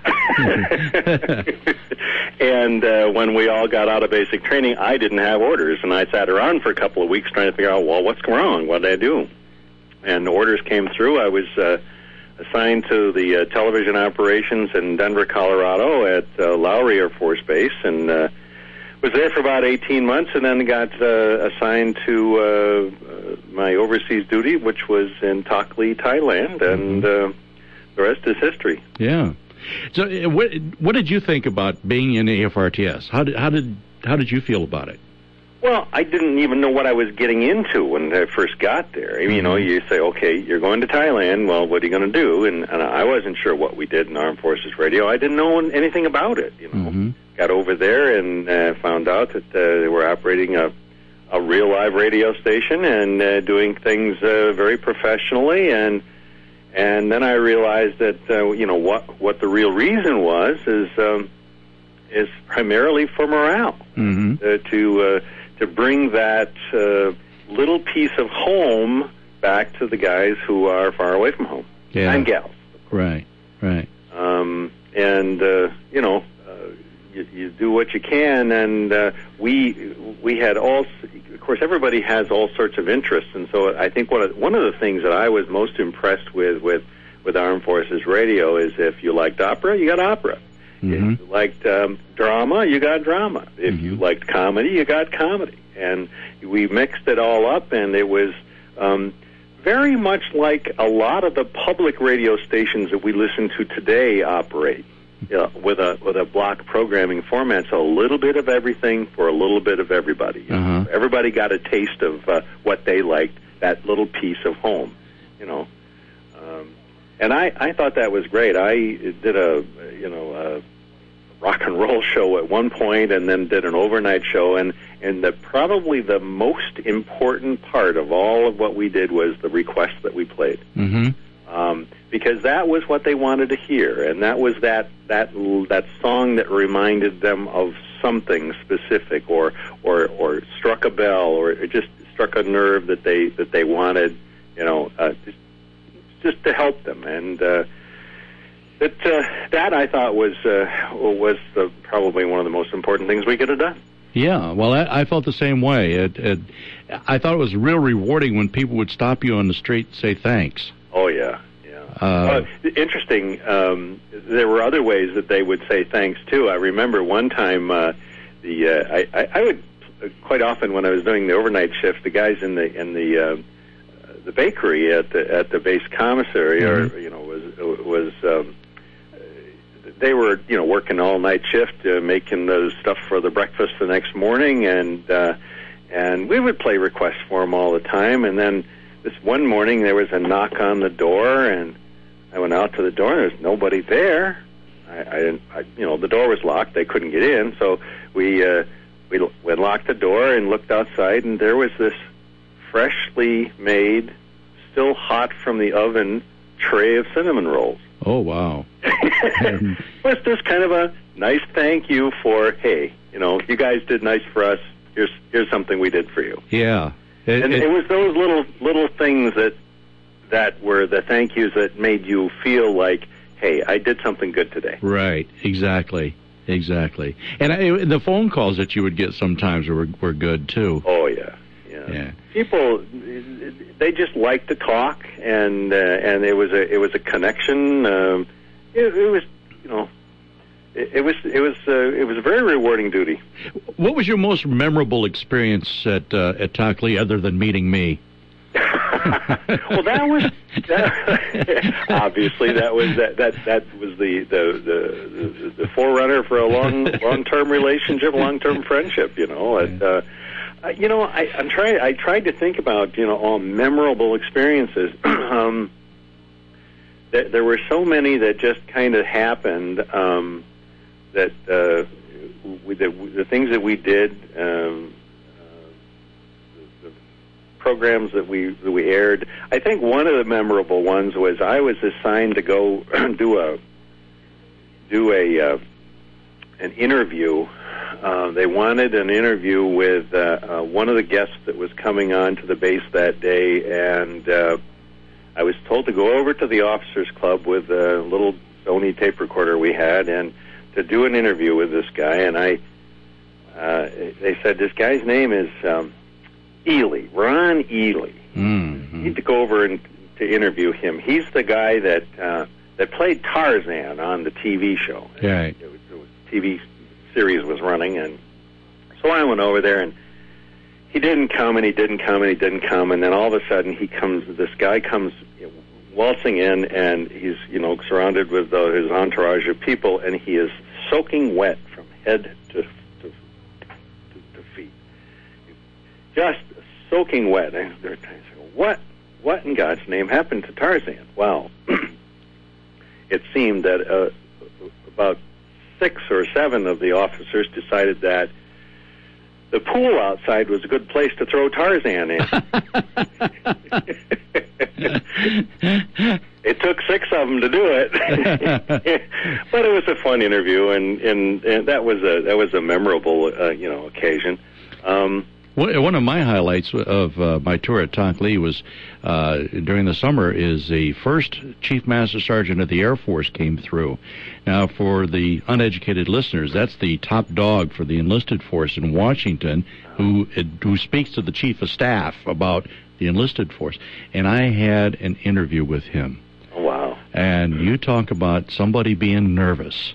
And uh, when we all got out of basic training, I didn't have orders, and I sat around for a couple of weeks trying to figure out, well, what's wrong? What did I do? And the orders came through. I was uh, assigned to the uh, television operations in Denver, Colorado at uh, Lowry Air Force Base, and uh, was there for about eighteen months, and then got uh, assigned to uh, uh, my overseas duty, which was in Takli, Thailand, and uh, the rest is history. Yeah. So, uh, what what did you think about being in A F R T S? How did how did how did you feel about it? Well, I didn't even know what I was getting into when I first got there. I mean, you know, you say, okay, you're going to Thailand. Well, what are you going to do? And, and I wasn't sure what we did in Armed Forces Radio. I didn't know anything about it. You know, Mm-hmm. got over there and uh, found out that uh, they were operating a a real live radio station and uh, doing things uh, very professionally. And and then I realized that uh, you know what what the real reason was is um, is primarily for morale. Mm-hmm. Uh, to uh, to bring that uh, little piece of home back to the guys who are far away from home. Yeah. And gals. Right. Right. Um, and, uh, you know, uh, you, do what you can, and uh, we we had all. Of course, everybody has all sorts of interests, and so I think one of one of the things that I was most impressed with with with Armed Forces Radio is if you liked opera, you got opera. Mm-hmm. If you liked um, drama, you got drama. If Mm-hmm. you liked comedy, you got comedy. And we mixed it all up, and it was um, very much like a lot of the public radio stations that we listen to today operate, you know, with a with a block programming format. So a little bit of everything for a little bit of everybody. You know? Uh-huh. Everybody got a taste of uh, what they liked, that little piece of home, you know. Um, and I, I thought that was great. I did a, you know, a rock and roll show at one point, and then did an overnight show, and and the probably the most important part of all of what we did was the requests that we played, Mm-hmm. um, because that was what they wanted to hear, and that was that that that song that reminded them of something specific, or or or struck a bell, or it just struck a nerve that they that they wanted, you know, uh, just, just to help them, and. Uh, That uh, that I thought was uh, was the, probably one of the most important things we could have done. Yeah, well, I, I felt the same way. It, it, I thought it was real rewarding when people would stop you on the street and say thanks. Oh yeah, yeah. Uh, Uh, interesting. Um, there were other ways that they would say thanks too. I remember one time uh, the uh, I, I, I would quite often when I was doing the overnight shift, the guys in the in the uh, the bakery at the at the base commissary, Mm-hmm. or you know, was was. Um, They were, you know, working all night shift, uh, making the stuff for the breakfast the next morning, and uh, and we would play requests for them all the time. And then this one morning there was a knock on the door, and I went out to the door, and there was nobody there. I, I didn't, I, you know, the door was locked; they couldn't get in. So we uh, we we locked the door and looked outside, and there was this freshly made, still hot from the oven tray of cinnamon rolls. Oh, wow. It was just kind of a nice thank you for, hey, you know, you guys did nice for us. Here's here's something we did for you. Yeah. It, and it, it was those little little things that that were the thank yous that made you feel like, hey, I did something good today. Right, exactly, exactly. And I, the phone calls that you would get sometimes were were good, too. Oh, yeah. Yeah. Yeah. People, they just like to talk, and uh, and it was a it was a connection. Um, it, it was, you know, it, it was it was uh, it was a very rewarding duty. What was your most memorable experience at uh, at Talkley, other than meeting me? Well, that was that, obviously that was that that that was the the the, the forerunner for a long long term relationship, long term friendship. You know, and. Uh, Uh, you know, I, I'm trying. I tried to think about, you know, all memorable experiences. um, there, there were so many that just kind of happened. Um, that uh, we, the, the things that we did, um, uh, the, the programs that we that we aired. I think one of the memorable ones was I was assigned to go do a do a uh, an interview. Uh, they wanted an interview with uh, uh, one of the guests that was coming on to the base that day, and uh, I was told to go over to the Officers Club with a little Sony tape recorder we had, and to do an interview with this guy. And I, uh, they said this guy's name is um, Ely, Ron Ely. Mm-hmm. You need to go over and to interview him. He's the guy that uh, that played Tarzan on the T V show. Right. It was, it was T V series was running, and so I went over there, and he didn't come, and he didn't come, and he didn't come, and then all of a sudden he comes, this guy comes waltzing in, and he's, you know, surrounded with uh, his entourage of people, and he is soaking wet from head to, to, to, to feet. Just soaking wet. And they're saying, what, what in God's name happened to Tarzan? Well, it seemed that uh, about six or seven of the officers decided that the pool outside was a good place to throw Tarzan in. It took six of them to do it, but it was a fun interview, and, and, and that was a that was a memorable uh, you know occasion. Um, One one of my highlights of uh, my tour at Tonk Lee was uh, during the summer is the first Chief Master Sergeant of the Air Force came through. Now, for the uneducated listeners, that's the top dog for the enlisted force in Washington, who who speaks to the Chief of Staff about the enlisted force. And I had an interview with him. Oh, wow. And you talk about somebody being nervous.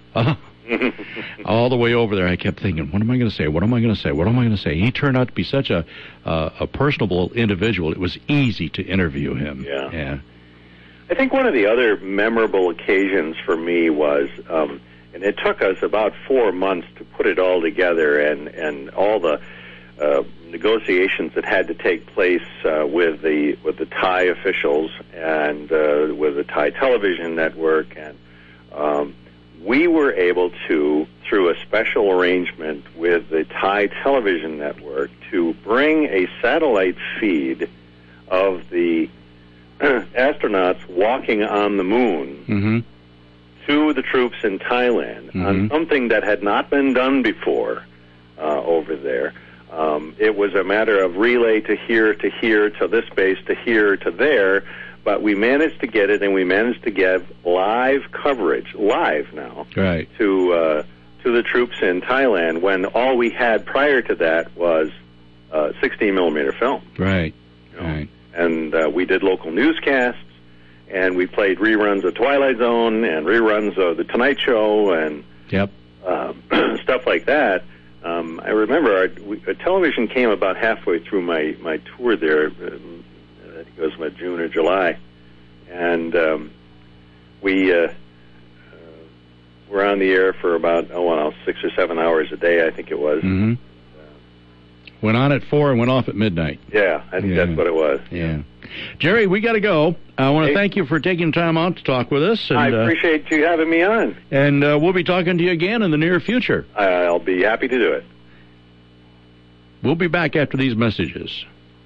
All the way over there, I kept thinking, what am I going to say? What am I going to say? What am I going to say? He turned out to be such a uh, a personable individual. It was easy to interview him. Yeah. Yeah. I think one of the other memorable occasions for me was, um, and it took us about four months to put it all together, and, and all the uh, negotiations that had to take place uh, with the with the Thai officials and uh, with the Thai television network, and um, we were able to, through a special arrangement with the Thai television network, to bring a satellite feed of the astronauts walking on the moon mm-hmm. to the troops in Thailand mm-hmm. on something that had not been done before uh, over there. Um, it was a matter of relay to here, to here, to this base, to here, to there, but we managed to get it, and we managed to get live coverage, live now, right. to uh, to the troops in Thailand, when all we had prior to that was uh, sixteen millimeter film. Right, you know? right. And uh, we did local newscasts, and we played reruns of Twilight Zone and reruns of The Tonight Show and yep. uh, stuff like that. Um, I remember our, we, our television came about halfway through my, my tour there. Um, I think it was about June or July. And um, we uh, uh, were on the air for about, oh, well, six or seven hours a day, I think it was. Mm-hmm. Went on at four and went off at midnight. Yeah, I think yeah. that's what it was. Yeah. Jerry, we got to go. I want to hey. thank you for taking time out to talk with us. And, I appreciate uh, you having me on. And uh, we'll be talking to you again in the near future. I'll be happy to do it. We'll be back after these messages.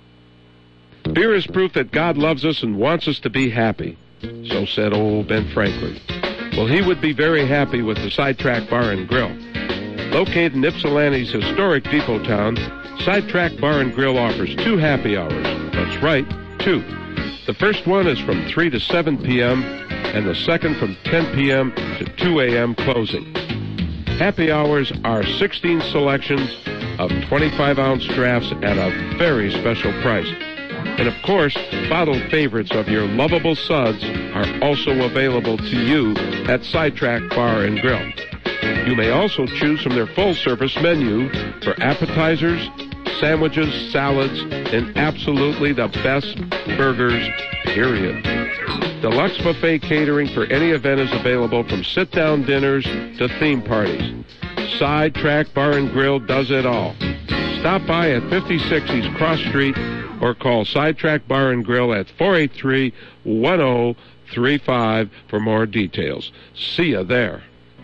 Beer is proof that God loves us and wants us to be happy. So said old Ben Franklin. Well, he would be very happy with the Sidetrack Bar and Grill. Located in Ypsilanti's historic depot town, Sidetrack Bar and Grill offers two happy hours. That's right, two. The first one is from three to seven p.m., and the second from ten p.m. to two a.m. closing. Happy hours are sixteen selections of twenty-five ounce drafts at a very special price. And of course, bottled favorites of your lovable suds are also available to you at Sidetrack Bar and Grill. You may also choose from their full-service menu for appetizers, sandwiches, salads, and absolutely the best burgers, period. Deluxe buffet catering for any event is available, from sit-down dinners to theme parties. Sidetrack Bar and Grill does it all. Stop by at fifty-six East Cross Street or call Sidetrack Bar and Grill at four eight three, one zero three five for more details. See ya there.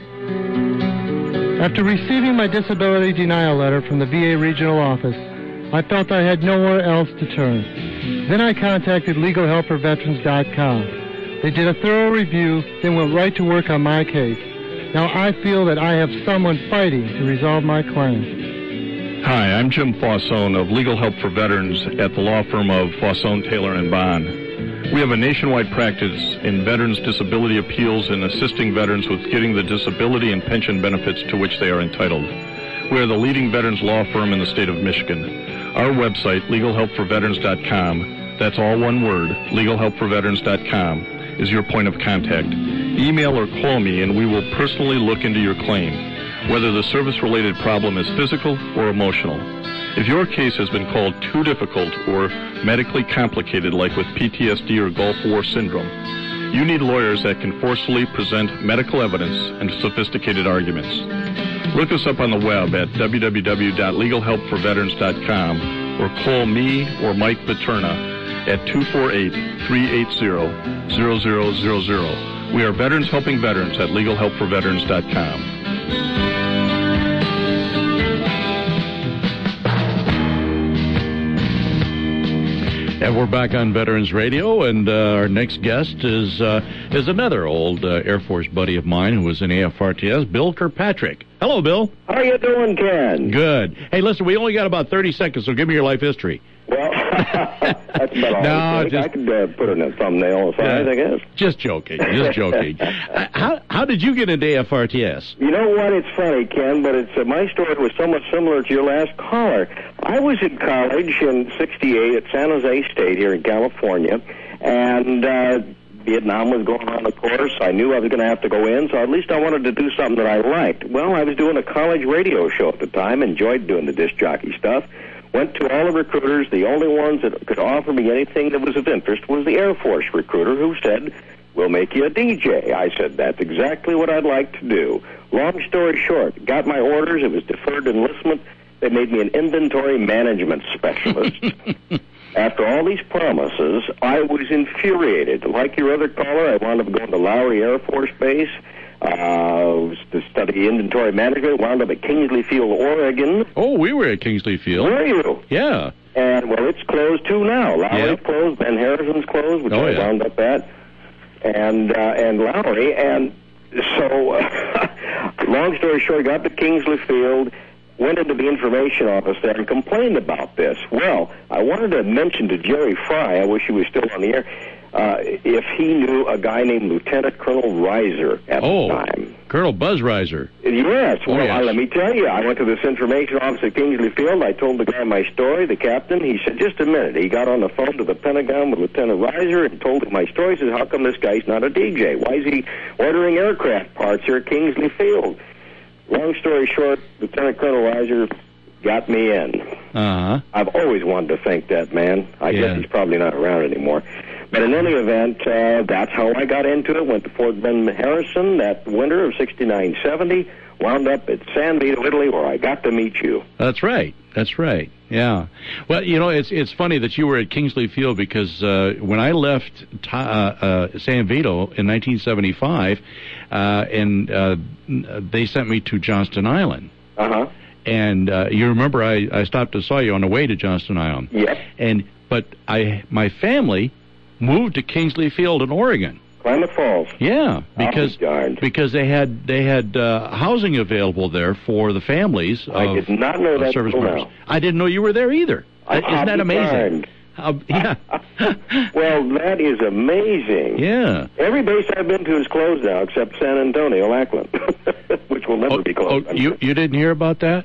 After receiving my disability denial letter from the V A regional office, I felt I had nowhere else to turn. Then I contacted legal help for veterans dot com. They did a thorough review, then went right to work on my case. Now I feel that I have someone fighting to resolve my claim. Hi, I'm Jim Faussone of Legal Help for Veterans at the law firm of Faussone, Taylor and Bond. We have a nationwide practice in veterans' disability appeals and assisting veterans with getting the disability and pension benefits to which they are entitled. We are the leading veterans law firm in the state of Michigan. Our website, legal help for veterans dot com, that's all one word, legal help for veterans dot com, is your point of contact. Email or call me and we will personally look into your claim, whether the service-related problem is physical or emotional. If your case has been called too difficult or medically complicated, like with P T S D or Gulf War syndrome, you need lawyers that can forcefully present medical evidence and sophisticated arguments. Look us up on the web at w w w dot legal help for veterans dot com or call me or Mike Paterna at two four eight, three eight zero, zero zero zero zero. We are veterans helping veterans at legal help for veterans dot com. And we're back on Veterans Radio, and uh, our next guest is uh, is another old uh, Air Force buddy of mine who was in A F R T S, Bill Kirkpatrick. Hello, Bill. How you doing, Ken? Good. Hey, listen, we only got about thirty seconds, so give me your life history. Well, that's about all No, I think. just- I could uh, put it in a thumbnail size, I guess. Just joking, just joking. Uh, how how did you get into A F R T S? You know what? It's funny, Ken, but it's uh, my story was somewhat similar to your last caller. I was in college in sixty-eight at San Jose State here in California, and uh, Vietnam was going on, of course. I knew I was going to have to go in, so at least I wanted to do something that I liked. Well, I was doing a college radio show at the time, enjoyed doing the disc jockey stuff. Went to all the recruiters. The only ones that could offer me anything that was of interest was the Air Force recruiter, who said, "We'll make you a D J." I said, "That's exactly what I'd like to do." Long story short, got my orders. It was deferred enlistment. They made me an inventory management specialist. After all these promises, I was infuriated. Like your other caller, I wound up going to Lowry Air Force Base uh, to study inventory management. Wound up at Kingsley Field, Oregon. Oh, we were at Kingsley Field. Were you? Yeah. And, well, it's closed, too, now. Lowry's Yep. closed. Ben Harrison's closed, which Oh, I yeah. wound up at. And, uh, and Lowry. And so, long story short, got to Kingsley Field, went into the information office there and complained about this. Well, I wanted to mention to Jerry Fry, I wish he was still on the air, uh, if he knew a guy named Lieutenant Colonel Reiser at Oh, the time. Colonel Buzz Reiser. Yes, Oh, well, yes. I- let me tell you, I went to this information office at Kingsley Field. I told the guy my story, the captain. He said, just a minute. He got on the phone to the Pentagon with Lieutenant Reiser and told him my story. He said, how come this guy's not a D J? Why is he ordering aircraft parts here at Kingsley Field? Long story short, Lieutenant Colonel Reiser got me in. Uh-huh. I've always wanted to thank that man. I Yeah. guess he's probably not around anymore. But in any event, uh, that's how I got into it. Went to Fort Ben Harrison that winter of sixty-nine seventy. Wound up at San Vito, Italy, where I got to meet you. That's right. That's right. Yeah. Well, you know, it's it's funny that you were at Kingsley Field because uh, when I left Ta- uh, uh, San Vito in nineteen seventy-five, uh, and uh, they sent me to Johnston Island. Uh-huh. And uh, you remember I, I stopped and saw you on the way to Johnston Island. Yep. And but I my family moved to Kingsley Field in Oregon. Klamath Falls. Yeah, because I'll be because they had they had uh, housing available there for the families. Of, I did not know of that service till members. now. I didn't know you were there either. I'll Isn't that be amazing? darned. How, yeah. Well, that is amazing. Yeah. Every base I've been to is closed now except San Antonio, Lackland, which will never be closed. Oh, you you didn't hear about that?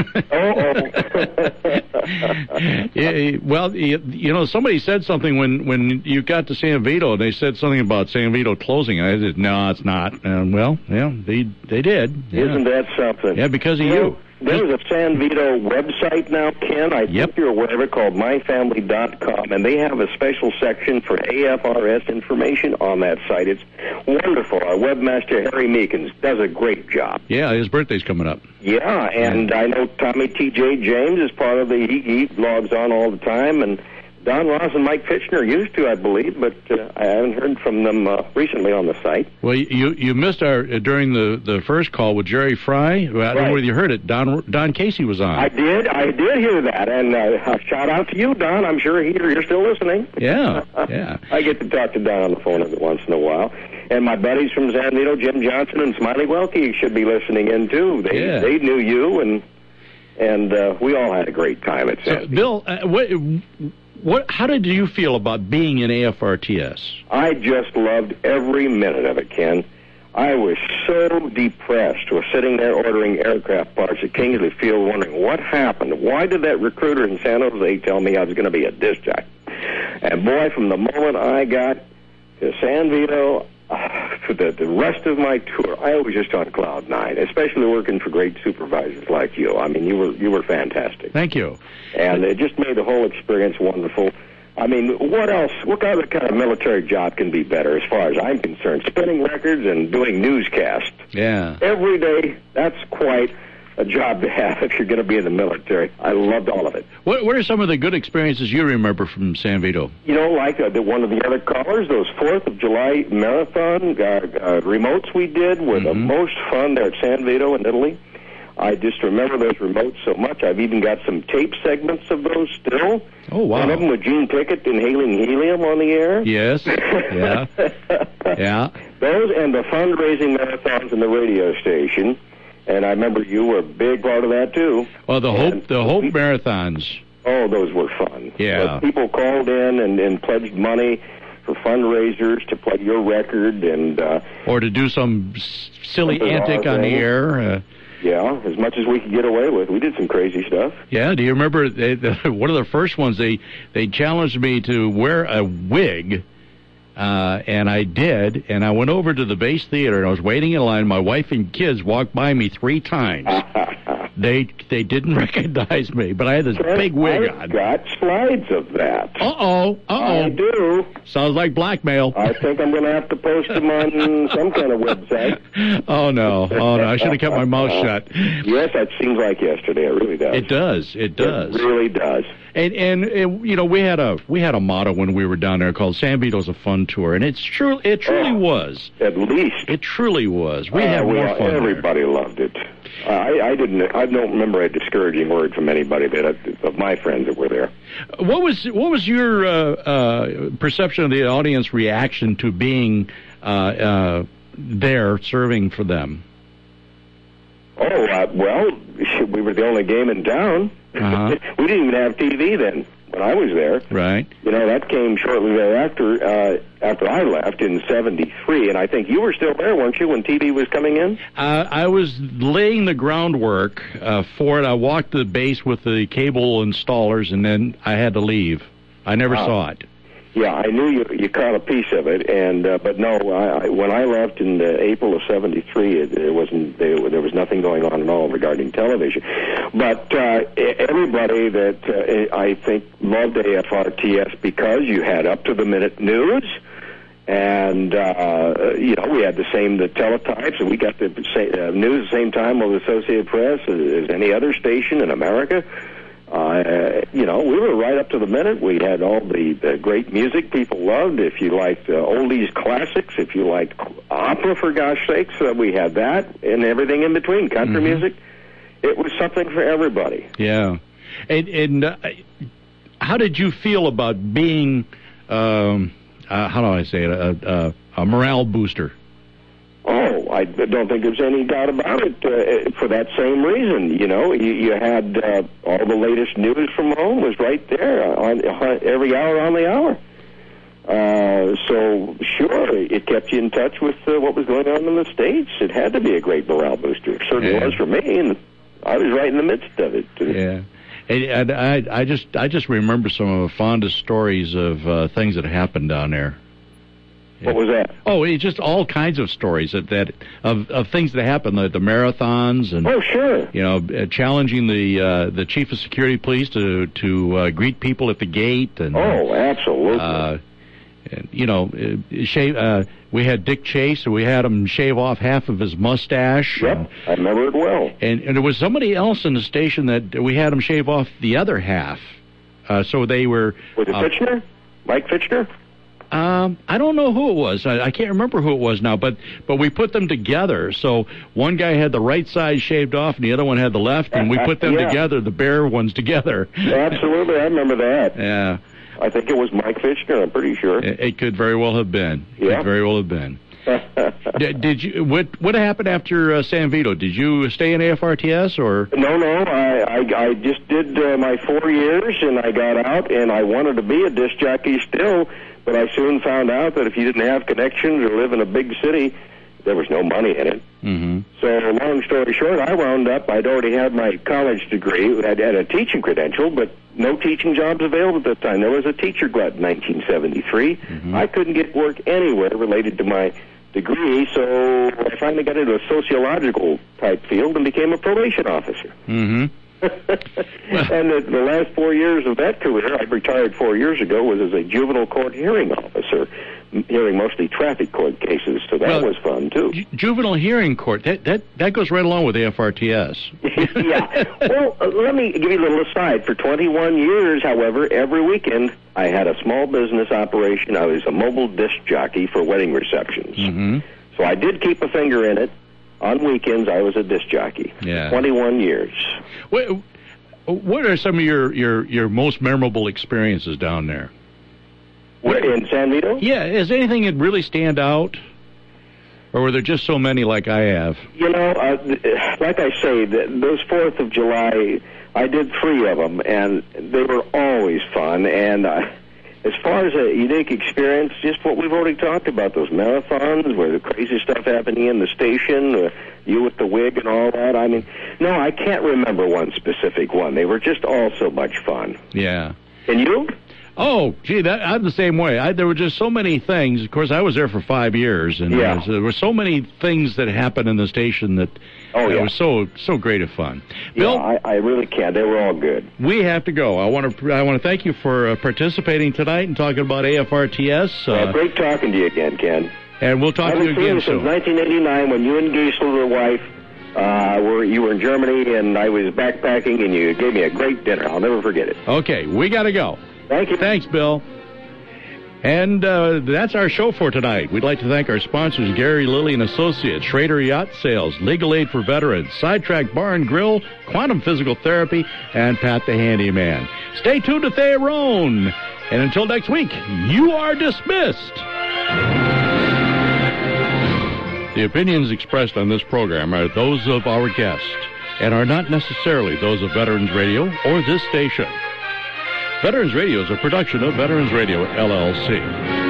Oh, yeah, well, you, you know, somebody said something when, when you got to San Vito, and they said something about San Vito closing. And I said, no, it's not. And, well, yeah, they they did. Yeah. Isn't that something? Yeah, because of You you. know, There's a San Vito website now, Ken. I think you're aware of it, called my family dot com, and they have a special section for A F R S information on that site. It's wonderful. Our webmaster, Harry Meekins, does a great job. Yeah, his birthday's coming up. Yeah, and I know Tommy T J James is part of the, he, he logs on all the time, and Don Ross and Mike Fitchner used to, I believe, but uh, I haven't heard from them uh, recently on the site. Well, you you missed our uh, during the, the first call with Jerry Fry. Well, I don't know whether you heard it. Don Don Casey was on. I did, I did hear that, and uh, shout out to you, Don. I'm sure he, you're still listening. Yeah, yeah. I get to talk to Don on the phone every once in a while. And my buddies from San Vito, Jim Johnson and Smiley Welke, should be listening in, too. They Yeah. they knew you, and and uh, we all had a great time at San So, Bill, uh, what what? How did you feel about being in A F R T S? I just loved every minute of it, Ken. I was so depressed. Was sitting there ordering aircraft parts at Kingsley Field, wondering what happened. Why did that recruiter in San Jose tell me I was going to be a disc jockey? And boy, from the moment I got to San Vito, uh, for the, the rest of my tour, I was just on cloud nine. Especially working for great supervisors like you. I mean, you were you were fantastic. Thank you. And it just made the whole experience wonderful. I mean, what else? What other kind of military job can be better, as far as I'm concerned? Spinning records and doing newscasts Yeah. every day. That's quite a job to have if you're going to be in the military. I loved all of it. What What are some of the good experiences you remember from San Vito? You know, like uh, the, one of the other callers, those Fourth of July marathon uh, uh, remotes we did were the most fun there at San Vito in Italy. I just remember those remotes so much. I've even got some tape segments of those still. Oh, wow. One of them with Gene Pickett inhaling helium on the air. Yes. Yeah. Yeah. Those and the fundraising marathons in the radio station. And I remember you were a big part of that, too. Well, the and Hope the Hope Marathons. Oh, those were fun. Yeah. But people called in and, and pledged money for fundraisers to play your record and... Uh, or to do some s- silly antic on the air. Uh, yeah, as much as we could get away with. We did some crazy stuff. Yeah, do you remember they, the, one of the first ones, they, they challenged me to wear a wig, uh, and I did, and I went over to the Base Theater, and I was waiting in line. My wife and kids walked by me three times. They they didn't recognize me, but I had this Trent, big wig I've on. got slides of that. Uh-oh, uh-oh. I do. Sounds like blackmail. I think I'm going to have to post them on some kind of website. Oh, no. Oh, no. I should have kept my mouth shut. Yes, that seems like yesterday. It really does. It does. It does. It really does. And, and and you know, we had a we had a motto when we were down there called San Vito's a fun tour, and it's true. It truly oh, was. At least it truly was. We uh, had more well, fun. Everybody there. loved it. Uh, I, I didn't. I don't remember a discouraging word from anybody that of my friends that were there. What was what was your uh, uh, perception of the audience reaction to being uh, uh, there serving for them? Oh uh, well, we were the only game in town. Uh-huh. We didn't even have T V then when I was there. Right. You know, that came shortly thereafter, uh, after I left in seventy-three, and I think you were still there, weren't you, when T V was coming in? Uh, I was laying the groundwork uh, for it. I walked the base with the cable installers, and then I had to leave. I never Wow. saw it. Yeah, I knew you you caught a piece of it, and uh, but no, I, I, when I left in uh, April of seventy-three, it, it wasn't there, there was nothing going on at all regarding television. But uh, everybody that uh, I think loved A F R T S because you had up to the minute news, and uh, you know we had the same the teletypes, and we got the uh, news at the same time with the Associated Press as, as any other station in America. Uh, you know, we were right up to the minute. We had all the, the great music people loved. If you liked uh, oldies classics, if you liked opera, for gosh sakes, uh, we had that and everything in between. Country Mm-hmm. music. It was something for everybody. Yeah. And, and uh, how did you feel about being, um, uh, how do I say it, a, a, a morale booster? Oh, I don't think there's any doubt about it. Uh, for that same reason, you know, you, you had uh, all the latest news from home was right there on, on every hour on the hour. Uh, so sure, it kept you in touch with uh, what was going on in the States. It had to be a great morale booster. It certainly Yeah. was for me, and I was right in the midst of it. Yeah. And, and I, I just, I just remember some of the fondest stories of uh, things that happened down there. What was that? Oh, it's just all kinds of stories that, that of, of things that happened, the, the marathons and oh, sure, you know, uh, challenging the uh, the chief of security police to to uh, greet people at the gate and oh, absolutely. Uh, and, you know, uh, shave. Uh, we had Dick Chase, and we had him shave off half of his mustache. Yep, and, I remember it well. And, and there was somebody else in the station that we had him shave off the other half. Uh, so they were. Was it uh, Fitchner? Mike Fitchner? Um, I don't know who it was. I, I can't remember who it was now, but but we put them together. So one guy had the right side shaved off, and the other one had the left, and we put them Yeah. together, the bare ones together. Absolutely, I remember that. Yeah. I think it was Mike Fitchner, I'm pretty sure. It, it could very well have been. It Yeah. could very well have been. did, did you? What what happened after uh, San Vito? Did you stay in A F R T S or? No, no. I I, I just did uh, my four years, and I got out, and I wanted to be a disc jockey still, but I soon found out that if you didn't have connections or live in a big city, there was no money in it. Mm-hmm. So, long story short, I wound up, I'd already had my college degree, I'd had a teaching credential, but no teaching jobs available at that time. There was a teacher glut in nineteen seventy-three. Mm-hmm. I couldn't get work anywhere related to my degree, so I finally got into a sociological type field and became a probation officer. Mm-hmm. And the, the last four years of that career, I retired four years ago, was as a juvenile court hearing officer, m- hearing mostly traffic court cases, so that Well, was fun, too. Ju- juvenile hearing court. That that that goes right along with A F R T S. Yeah. Well, uh, let me give you a little aside. For twenty-one years, however, every weekend I had a small business operation. I was a mobile disc jockey for wedding receptions. Mm-hmm. So I did keep a finger in it. on weekends, I was a disc jockey. Yeah. twenty-one years. What, what are some of your, your, your most memorable experiences down there? Where, in San Vito? Yeah, is anything that really stand out? Or were there just so many like I have? You know, uh, like I say, those fourth of July, I did three of them, and they were always fun. And uh, as far as a unique experience, just what we've already talked about, those marathons where the crazy stuff happening in the station, uh, you with the wig and all that. I mean, no, I can't remember one specific one. They were just all so much fun. Yeah. And you? Oh, gee, that, I'm the same way. I, there were just so many things. Of course, I was there for five years, and Yeah. there, was, there were so many things that happened in the station that Oh, it yeah. was so so great of fun. Bill, Yeah, I, I really can't. They were all good. we have to go. I want to I want to thank you for uh, participating tonight and talking about A F R T S. Uh, Uh, great talking to you again, Ken. And we'll talk I to you haven't seen again you soon. since nineteen eighty-nine when you and Geisel, your wife, uh, were you were in Germany, and I was backpacking, and you gave me a great dinner. I'll never forget it. Okay, we got to go. Thank you. Thanks, Bill. And uh, that's our show for tonight. We'd like to thank our sponsors, Gary Lilly and Associates, Schrader Yacht Sales, Legal Aid for Veterans, Sidetrack Bar and Grill, Quantum Physical Therapy, and Pat the Handyman. Stay tuned to Theron. And until next week, you are dismissed. The opinions expressed on this program are those of our guests and are not necessarily those of Veterans Radio or this station. Veterans Radio is a production of Veterans Radio, L L C.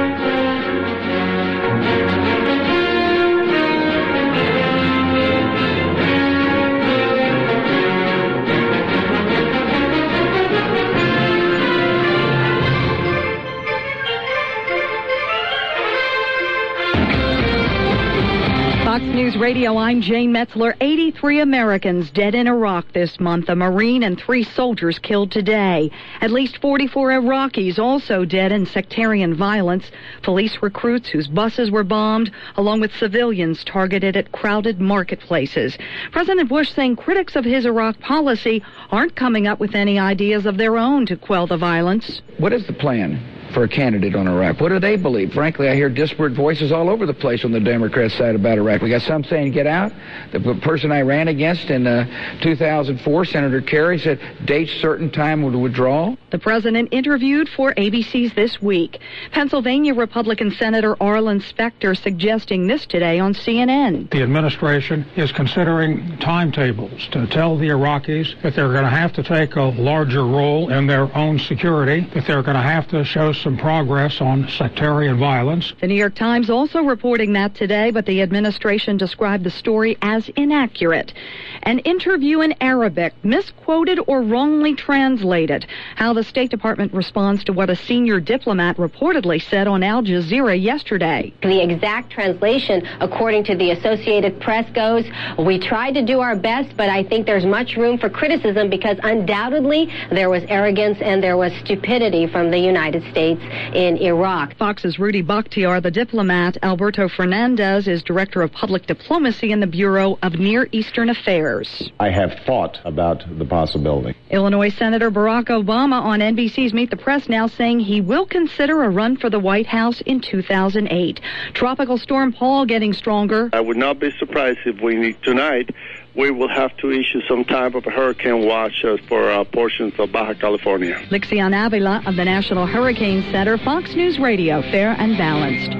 Fox News Radio, I'm Jane Metzler. eighty-three Americans dead in Iraq this month. A Marine and three soldiers killed today. At least forty-four Iraqis also dead in sectarian violence. Police recruits whose buses were bombed, along with civilians targeted at crowded marketplaces. President Bush saying critics of his Iraq policy aren't coming up with any ideas of their own to quell the violence. What is the plan for a candidate on Iraq? What do they believe? Frankly, I hear disparate voices all over the place on the Democrat side about Iraq. We got some saying get out. The person I ran against in uh, two thousand four, Senator Kerry, said date certain time would withdraw. The president interviewed for A B C's This Week. Pennsylvania Republican Senator Arlen Specter suggesting this today on C N N. The administration is considering timetables to tell the Iraqis that they're going to have to take a larger role in their own security, that they're going to have to show some progress on sectarian violence. The New York Times also reporting that today, but the administration described the story as inaccurate. An interview in Arabic, misquoted or wrongly translated. How the State Department responds to what a senior diplomat reportedly said on Al Jazeera yesterday. The exact translation, according to the Associated Press, goes, we tried to do our best, but I think there's much room for criticism because undoubtedly there was arrogance and there was stupidity from the United States in Iraq. Fox's Rudy Bakhtiar, the diplomat. Alberto Fernandez is director of public diplomacy in the Bureau of Near Eastern Affairs. I have thought about the possibility. Illinois Senator Barack Obama on N B C's Meet the Press now saying he will consider a run for the White House in two thousand eight. Tropical Storm Paul getting stronger. I would not be surprised if we need tonight we will have to issue some type of a hurricane watch uh, for uh, portions of Baja California. Lixion Avila of the National Hurricane Center, Fox News Radio, fair and balanced.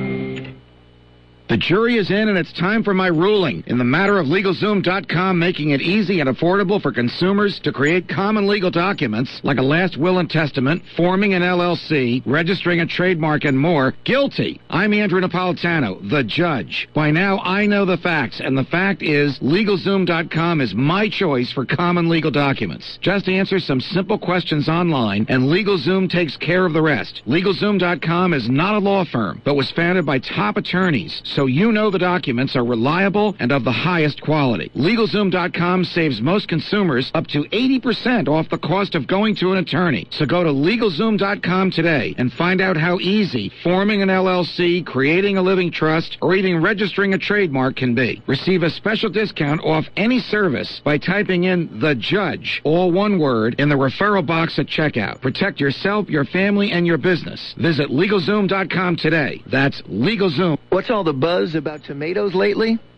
The jury is in, and it's time for my ruling in the matter of LegalZoom dot com making it easy and affordable for consumers to create common legal documents like a last will and testament, forming an L L C, registering a trademark, and more. Guilty. I'm Andrew Napolitano, the judge. By now, I know the facts, and the fact is LegalZoom dot com is my choice for common legal documents. Just answer some simple questions online, and LegalZoom takes care of the rest. LegalZoom dot com is not a law firm, but was founded by top attorneys, so you know the documents are reliable and of the highest quality. LegalZoom dot com saves most consumers up to eighty percent off the cost of going to an attorney. So go to LegalZoom dot com today and find out how easy forming an L L C, creating a living trust, or even registering a trademark can be. Receive a special discount off any service by typing in The Judge, all one word, in the referral box at checkout. Protect yourself, your family, and your business. Visit LegalZoom dot com today. That's LegalZoom. What's all the buzz about tomatoes lately?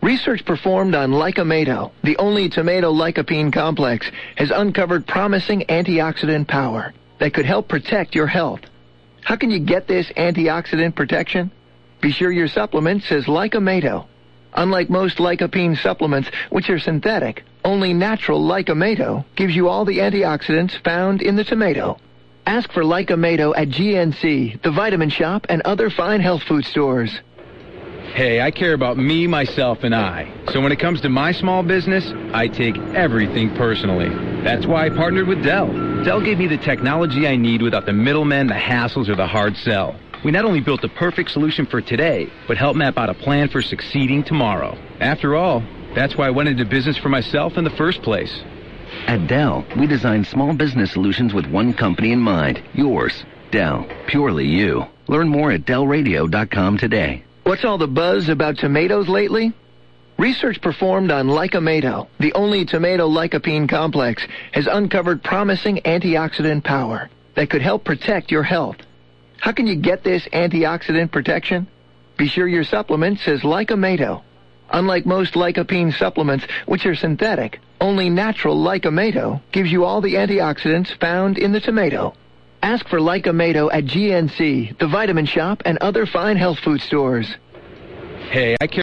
Research performed on Lycomedo, the only tomato lycopene complex, has uncovered promising antioxidant power that could help protect your health. How can you get this antioxidant protection? Be sure your supplement says Lycomedo. Unlike most lycopene supplements, which are synthetic, only natural Lycomedo gives you all the antioxidants found in the tomato. Ask for Lycomedo at G N C, the Vitamin Shop, and other fine health food stores. Hey, I care about me, myself, and I. So when it comes to my small business, I take everything personally. That's why I partnered with Dell. Dell gave me the technology I need without the middlemen, the hassles, or the hard sell. We not only built the perfect solution for today, but helped map out a plan for succeeding tomorrow. After all, that's why I went into business for myself in the first place. At Dell, we design small business solutions with one company in mind. Yours. Dell. Purely you. Learn more at Dell Radio dot com today. What's all the buzz about tomatoes lately? Research performed on Lycomedo, the only tomato lycopene complex, has uncovered promising antioxidant power that could help protect your health. How can you get this antioxidant protection? Be sure your supplement says Lycomedo. Unlike most lycopene supplements, which are synthetic, only natural Lycomedo gives you all the antioxidants found in the tomato. Ask for Lycomedo at G N C, the Vitamin Shop, and other fine health food stores. Hey, I care